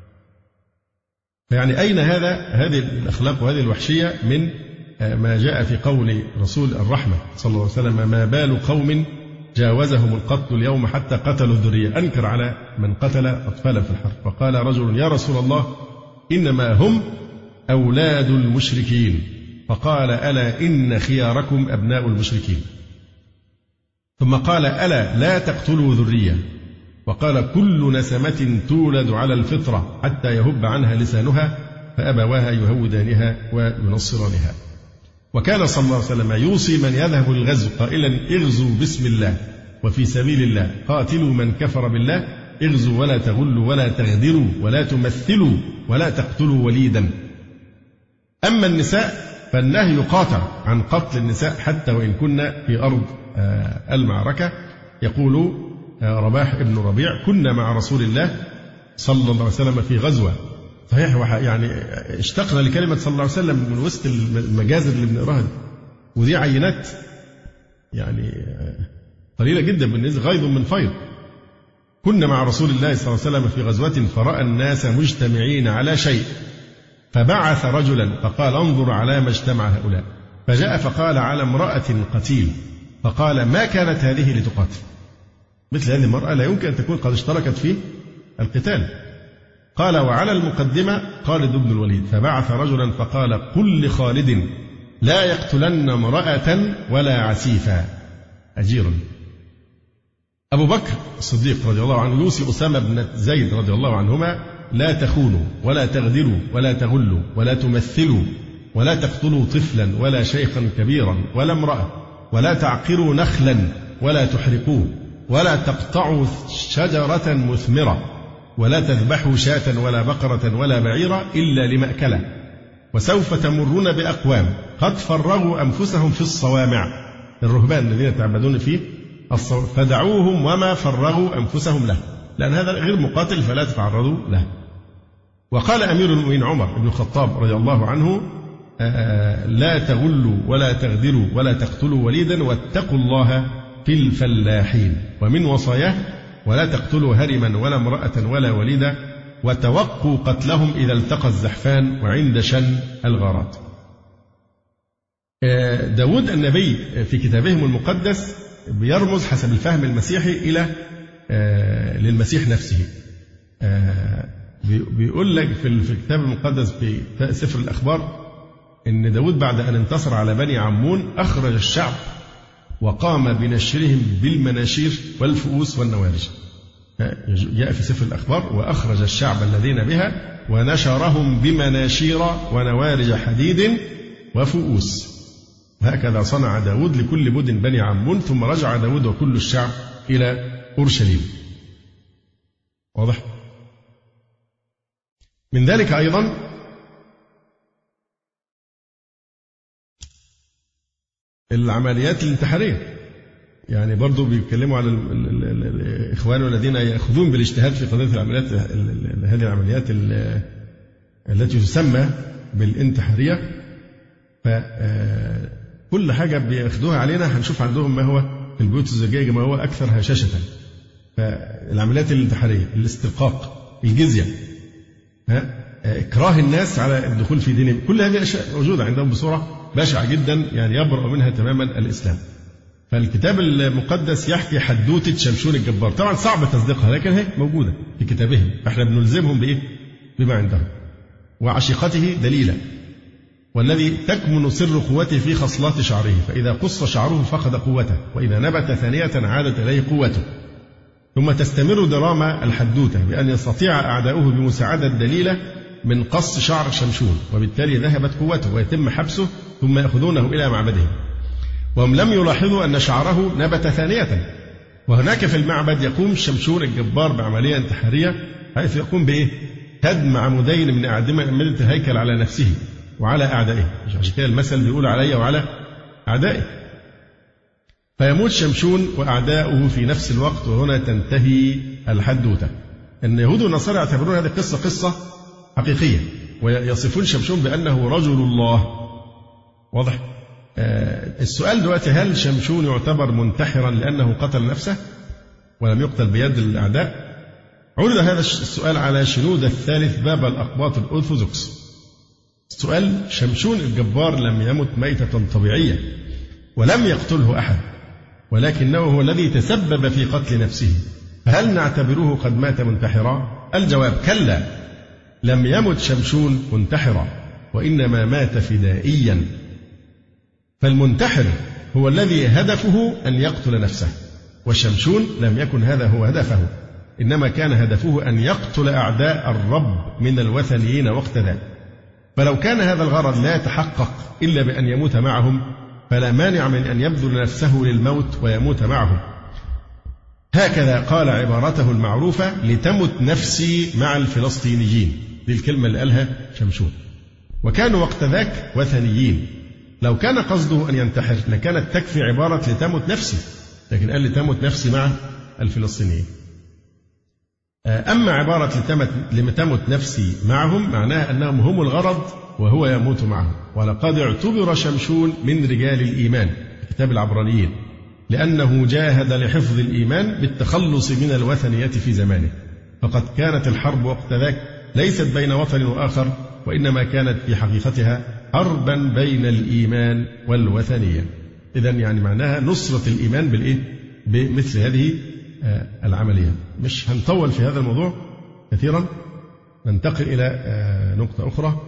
يعني أين هذه الأخلاق وهذه الوحشية من ما جاء في قول رسول الرحمة صلى الله عليه وسلم: ما بال قوم جاوزهم القتل اليوم حتى قتلوا الذرية. أنكر على من قتل أطفالا في الحرب، فقال رجل: يا رسول الله إنما هم أولاد المشركين. فقال: ألا إن خياركم أبناء المشركين. ثم قال: ألا لا تقتلوا ذرية. وقال: كل نسمة تولد على الفطرة حتى يهب عنها لسانها فأبواها يهودانها وينصرانها. وكان صلى الله عليه وسلم يوصي من يذهب للغزو قائلا: اغزوا بسم الله وفي سبيل الله، قاتلوا من كفر بالله اغزوا ولا تغلوا ولا تغدروا ولا تمثلوا ولا تقتلوا وليدا. أما النساء فالنهي قاطع عن قتل النساء حتى وإن كنا في أرض المعركة. يقول رباح ابن ربيع: كنا مع رسول الله صلى الله عليه وسلم في غزوة. صحيح، يعني اشتقنا لكلمة صلى الله عليه وسلم من وسط المجازر اللي بنقراها دي، ودي عينات يعني قليلة جدا بالنسبة، غيظ من فيض. كنا مع رسول الله صلى الله عليه وسلم في غزوة فرأى الناس مجتمعين على شيء فبعث رجلا فقال: انظر على ما اجتمع هؤلاء. فجاء فقال: على امرأة قتيل. فقال: ما كانت هذه لتقاتل؟ مثل هذه المرأة لا يمكن أن تكون قد اشتركت في القتال. قال: وعلى المقدمة خالد بن الوليد. فبعث رجلا فقال: قل لخالد لا يقتلن امرأة ولا عسيفا أجيرا. أبو بكر الصديق رضي الله عنه يوصي أسامة بن زيد رضي الله عنهما: لا تخونوا ولا تغدروا ولا تغلوا ولا تمثلوا ولا تقتلوا طفلا ولا شيخا كبيرا ولا امرأة ولا تعقروا نخلا ولا تحرقوه ولا تقطعوا شجرة مثمرة ولا تذبحوا شاة ولا بقرة ولا بعيرا إلا لمأكلة. وسوف تمرون بأقوام قد فرغوا أنفسهم في الصوامع، الرهبان الذين يتعبدون فيه الصوامع، فدعوهم وما فرغوا أنفسهم له، لأن هذا غير مقاتل فلا تتعرضوا له. وقال أمير المؤمنين عمر بن الخطاب رضي الله عنه: لا تغلوا ولا تغدروا ولا تقتلوا وليدا واتقوا الله في الفلاحين. ومن وصاياه: ولا تقتلوا هرما ولا امرأة ولا وليدا وتوقوا قتلهم إذا التقى الزحفان وعند شن الغارات. داود النبي في كتابهم المقدس بيرمز حسب الفهم المسيحي إلى للمسيح نفسه. بيقول لك في الكتاب المقدس في سفر الأخبار إن داود بعد أن انتصر على بني عمون أخرج الشعب وقام بنشرهم بالمناشير والفؤوس والنوارج. جاء في سفر الأخبار: وأخرج الشعب الذين بها ونشرهم بمناشير ونوارج حديد وفؤوس. هكذا صنع داود لكل مدن بني عمون، ثم رجع داود وكل الشعب إلى أورشليم. واضح؟ من ذلك أيضا العمليات الانتحارية، يعني برضو بيتكلموا على الإخوان الذين يأخذون بالاجتهاد في قضية العمليات، هذه العمليات التي تسمى بالانتحارية. فكل حاجة بيأخذوها علينا هنشوف عندهم ما هو في البيوت الزوجية ما هو أكثر هشاشة. فالعمليات الانتحارية، الاسترقاق، الجزية، إكراه الناس على الدخول في دينهم، كل هذه الأشياء موجودة عندهم بصورة بشعة جدا، يعني يبرأ منها تماما الإسلام. فالكتاب المقدس يحكي حدوتة شمشون الجبار، طبعا صعب تصديقها لكن هي موجودة في كتابهم، فاحنا بنلزمهم بإيه؟ بما عندهم. وعشيقته دليلة، والذي تكمن سر قوته في خصلات شعره، فإذا قص شعره فقد قوته، وإذا نبت ثانية عادت إليه قوته. ثم تستمر دراما الحدوتة بأن يستطيع أعداؤه بمساعدة دليلة من قص شعر شمشون، وبالتالي ذهبت قوته ويتم حبسه ثم يأخذونه إلى معبدهم. وهم لم يلاحظوا أن شعره نبت ثانية. وهناك في المعبد يقوم شمشون الجبار بعملية انتحارية، حيث يقوم بإيه؟ هدم عمودين من أعمدة الهيكل على نفسه وعلى أعدائه. عشان كده المثل بيقول علي وعلى أعدائه. فيموت شمشون وأعداؤه في نفس الوقت، وهنا تنتهي الحدوتة. أن يهود والنصارى يعتبرون هذه القصة قصة حقيقية، ويصفون شمشون بأنه رجل الله. واضح؟ السؤال دلوقتي: هل شمشون يعتبر منتحرا لأنه قتل نفسه ولم يقتل بيد الأعداء؟ عرض هذا السؤال على شنودة الثالث باب الأقباط الأرثوذكس. السؤال: شمشون الجبار لم يمت ميتة طبيعية ولم يقتله أحد، ولكنه هو الذي تسبب في قتل نفسه، فهل نعتبره قد مات منتحرا؟ الجواب: كلا، لم يمت شمشون منتحرا، وإنما مات فدائيا. فالمنتحر هو الذي هدفه أن يقتل نفسه، وشمشون لم يكن هذا هو هدفه، إنما كان هدفه أن يقتل أعداء الرب من الوثنيين وقت ذاك. فلو كان هذا الغرض لا يتحقق إلا بأن يموت معهم، فلا مانع من أن يبذل نفسه للموت ويموت معهم. هكذا قال عبارته المعروفة: لتمت نفسي مع الفلسطينيين. دي الكلمة اللي قالها شمشون. وكانوا وقت ذاك وثنيين. لو كان قصده أن ينتحر لكانت تكفي عبارة لتمت نفسي، لكن قال لتمت نفسي مع الفلسطينيين. أما عبارة لتمت نفسي معهم معناها أنهم هم الغرض وهو يموت معهم. ولقد اعتبر شمشون من رجال الإيمان في كتاب العبرانيين، لأنه جاهد لحفظ الإيمان بالتخلص من الوثنية في زمانه. فقد كانت الحرب وقت ذاك ليست بين وطن وآخر، وإنما كانت في حقيقتها حربا بين الإيمان والوثنية. إذن يعني معناها نصرة الإيمان بمثل هذه العملية. مش هنطول في هذا الموضوع كثيرا، ننتقل إلى نقطة أخرى.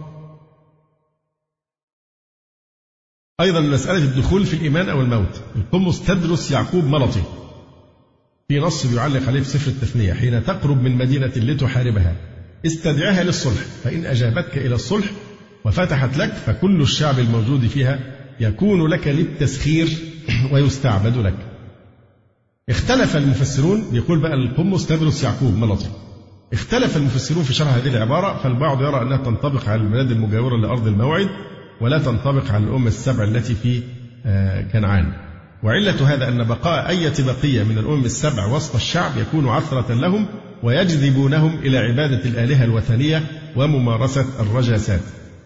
أيضا مسألة الدخول في الإيمان أو الموت. القمص تدرس يعقوب ملطي في نص بيعلق عليه في سفر التثنية: حين تقرب من مدينة لتحاربها استدعها للصلح، فإن أجابتك إلى الصلح وفتحت لك فكل الشعب الموجود فيها يكون لك للتسخير ويستعبد لك. اختلف المفسرون، بيقول بقى القمص تدرس يعقوب ملطي، اختلف المفسرون في شرح هذه العبارة، فالبعض يرى أنها تنطبق على البلاد المجاورة لأرض الموعد ولا تنطبق على الأمم السبع التي في كنعان. وعلة هذا أن بقاء أي بقية من الأمم السبع وسط الشعب يكون عثرة لهم ويجذبونهم إلى عبادة الآلهة الوثنية وممارسة الرجاسات.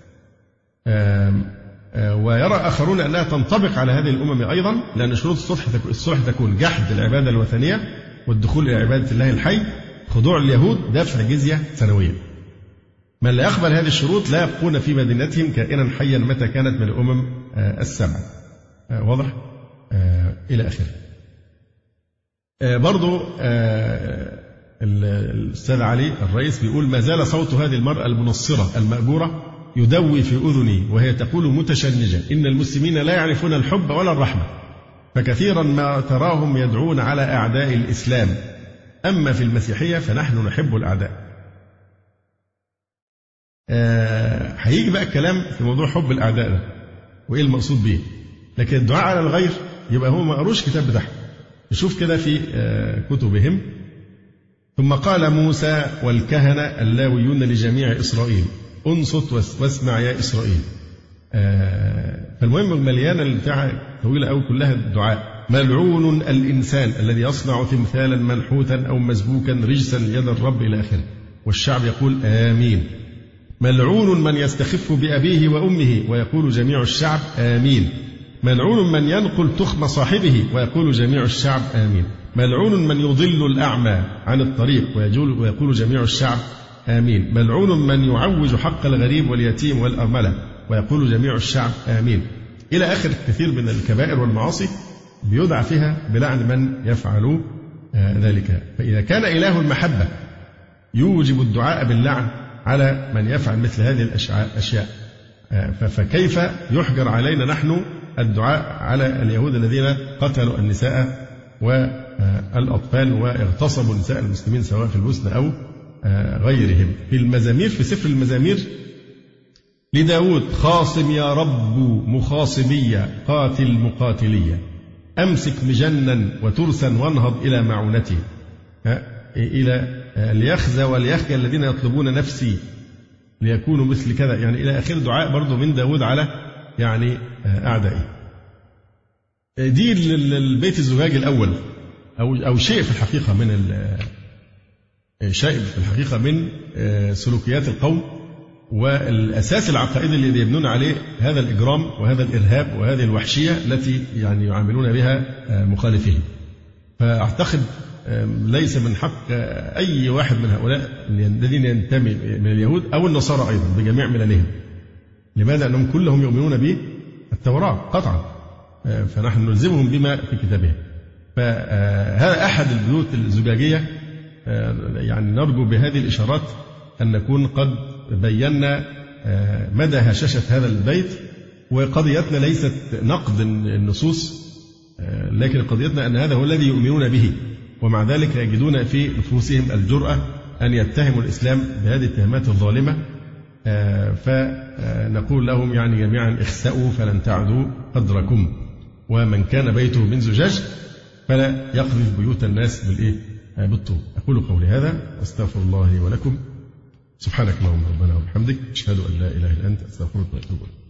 ويرى آخرون أنها تنطبق على هذه الأمم أيضا، لأن شروط الصلح تكون جحد العبادة الوثنية والدخول إلى عبادة الله الحي، خضوع اليهود، دفع جزية سنوية. من لا يقبل هذه الشروط لا يبقون في مدينتهم كائنا حيا متى كانت من الأمم السبع. واضح؟ إلى آخره. برضو الأستاذ علي الرئيس بيقول: ما زال صوت هذه المرأة المنصرة المأجورة يدوي في أذني وهي تقول متشنجة: إن المسلمين لا يعرفون الحب ولا الرحمة، فكثيرا ما تراهم يدعون على أعداء الإسلام، أما في المسيحية فنحن نحب الأعداء. هيجي بقى الكلام في موضوع حب الأعداء ده وإيه المقصود به، لكن الدعاء على الغير يبقى هو ما قروش كتاب بتاعهم، نشوف كده في كتبهم. ثم قال موسى والكهنة اللاويون لجميع إسرائيل: انصت واسمع يا إسرائيل. فالمهم مليانة البتاعة طويلة أو كلها الدعاء: ملعون الإنسان الذي يصنع تمثالا منحوتا أو مسبوكا رجسا يد الرب إلى آخره. والشعب يقول آمين. ملعون من يستخف بأبيه وأمه، ويقول جميع الشعب آمين. ملعون من ينقل تخم صاحبه، ويقول جميع الشعب آمين. ملعون من يضل الأعمى عن الطريق، ويقول جميع الشعب آمين. ملعون من يعوج حق الغريب واليتيم والأرملة، ويقول جميع الشعب آمين. إلى آخر كثير من الكبائر والمعاصي بيدعى فيها بلعن من يفعل ذلك. فإذا كان إله المحبة يوجب الدعاء باللعن على من يفعل مثل هذه الأشياء، فكيف يحجر علينا نحن الدعاء على اليهود الذين قتلوا النساء والأطفال واغتصبوا نساء المسلمين سواء في البوسنة أو غيرهم. في المزامير، في سفر المزامير لداود: خاصم يا رب مخاصمية، قاتل مقاتلية، أمسك مجنا وترسا وانهض إلى معونتي، إلى ليخزى وليخجل الذين يطلبون نفسي ليكونوا مثل كذا، يعني إلى آخر دعاء برضو من داود على يعني أعدائي. دي البيت الزجاجي الأول أو شيء في الحقيقة من شيء في الحقيقة من سلوكيات القوم والأساس العقائدي الذي يبنون عليه هذا الإجرام وهذا الإرهاب وهذه الوحشية التي يعني يعاملون بها مخالفين. فأعتقد ليس من حق أي واحد من هؤلاء الذين ينتمي من اليهود أو النصارى أيضا بجميع مللهم. لماذا؟ أنهم كلهم يؤمنون بالتوراة قطعا، فنحن نلزمهم بما في كتابهم. فهذا أحد البيوت الزجاجية. يعني نرجو بهذه الإشارات أن نكون قد بينا مدى هشاشة هذا البيت. وقضيتنا ليست نقد النصوص، لكن قضيتنا أن هذا هو الذي يؤمنون به، ومع ذلك يجدون في نفوسهم الجرأة أن يتهموا الإسلام بهذه التهمات الظالمة. فنقول لهم يعني جميعا: اخسأوا فلن تعدوا قدركم. ومن كان بيته من زجاج فلا يقذف بيوت الناس بالطوب. أقول قولي هذا واستغفر الله لي ولكم. سبحانك اللهم ربنا وبحمدك، أشهد أن لا إله إلا أنت، أستغفرك وأتوب إليك.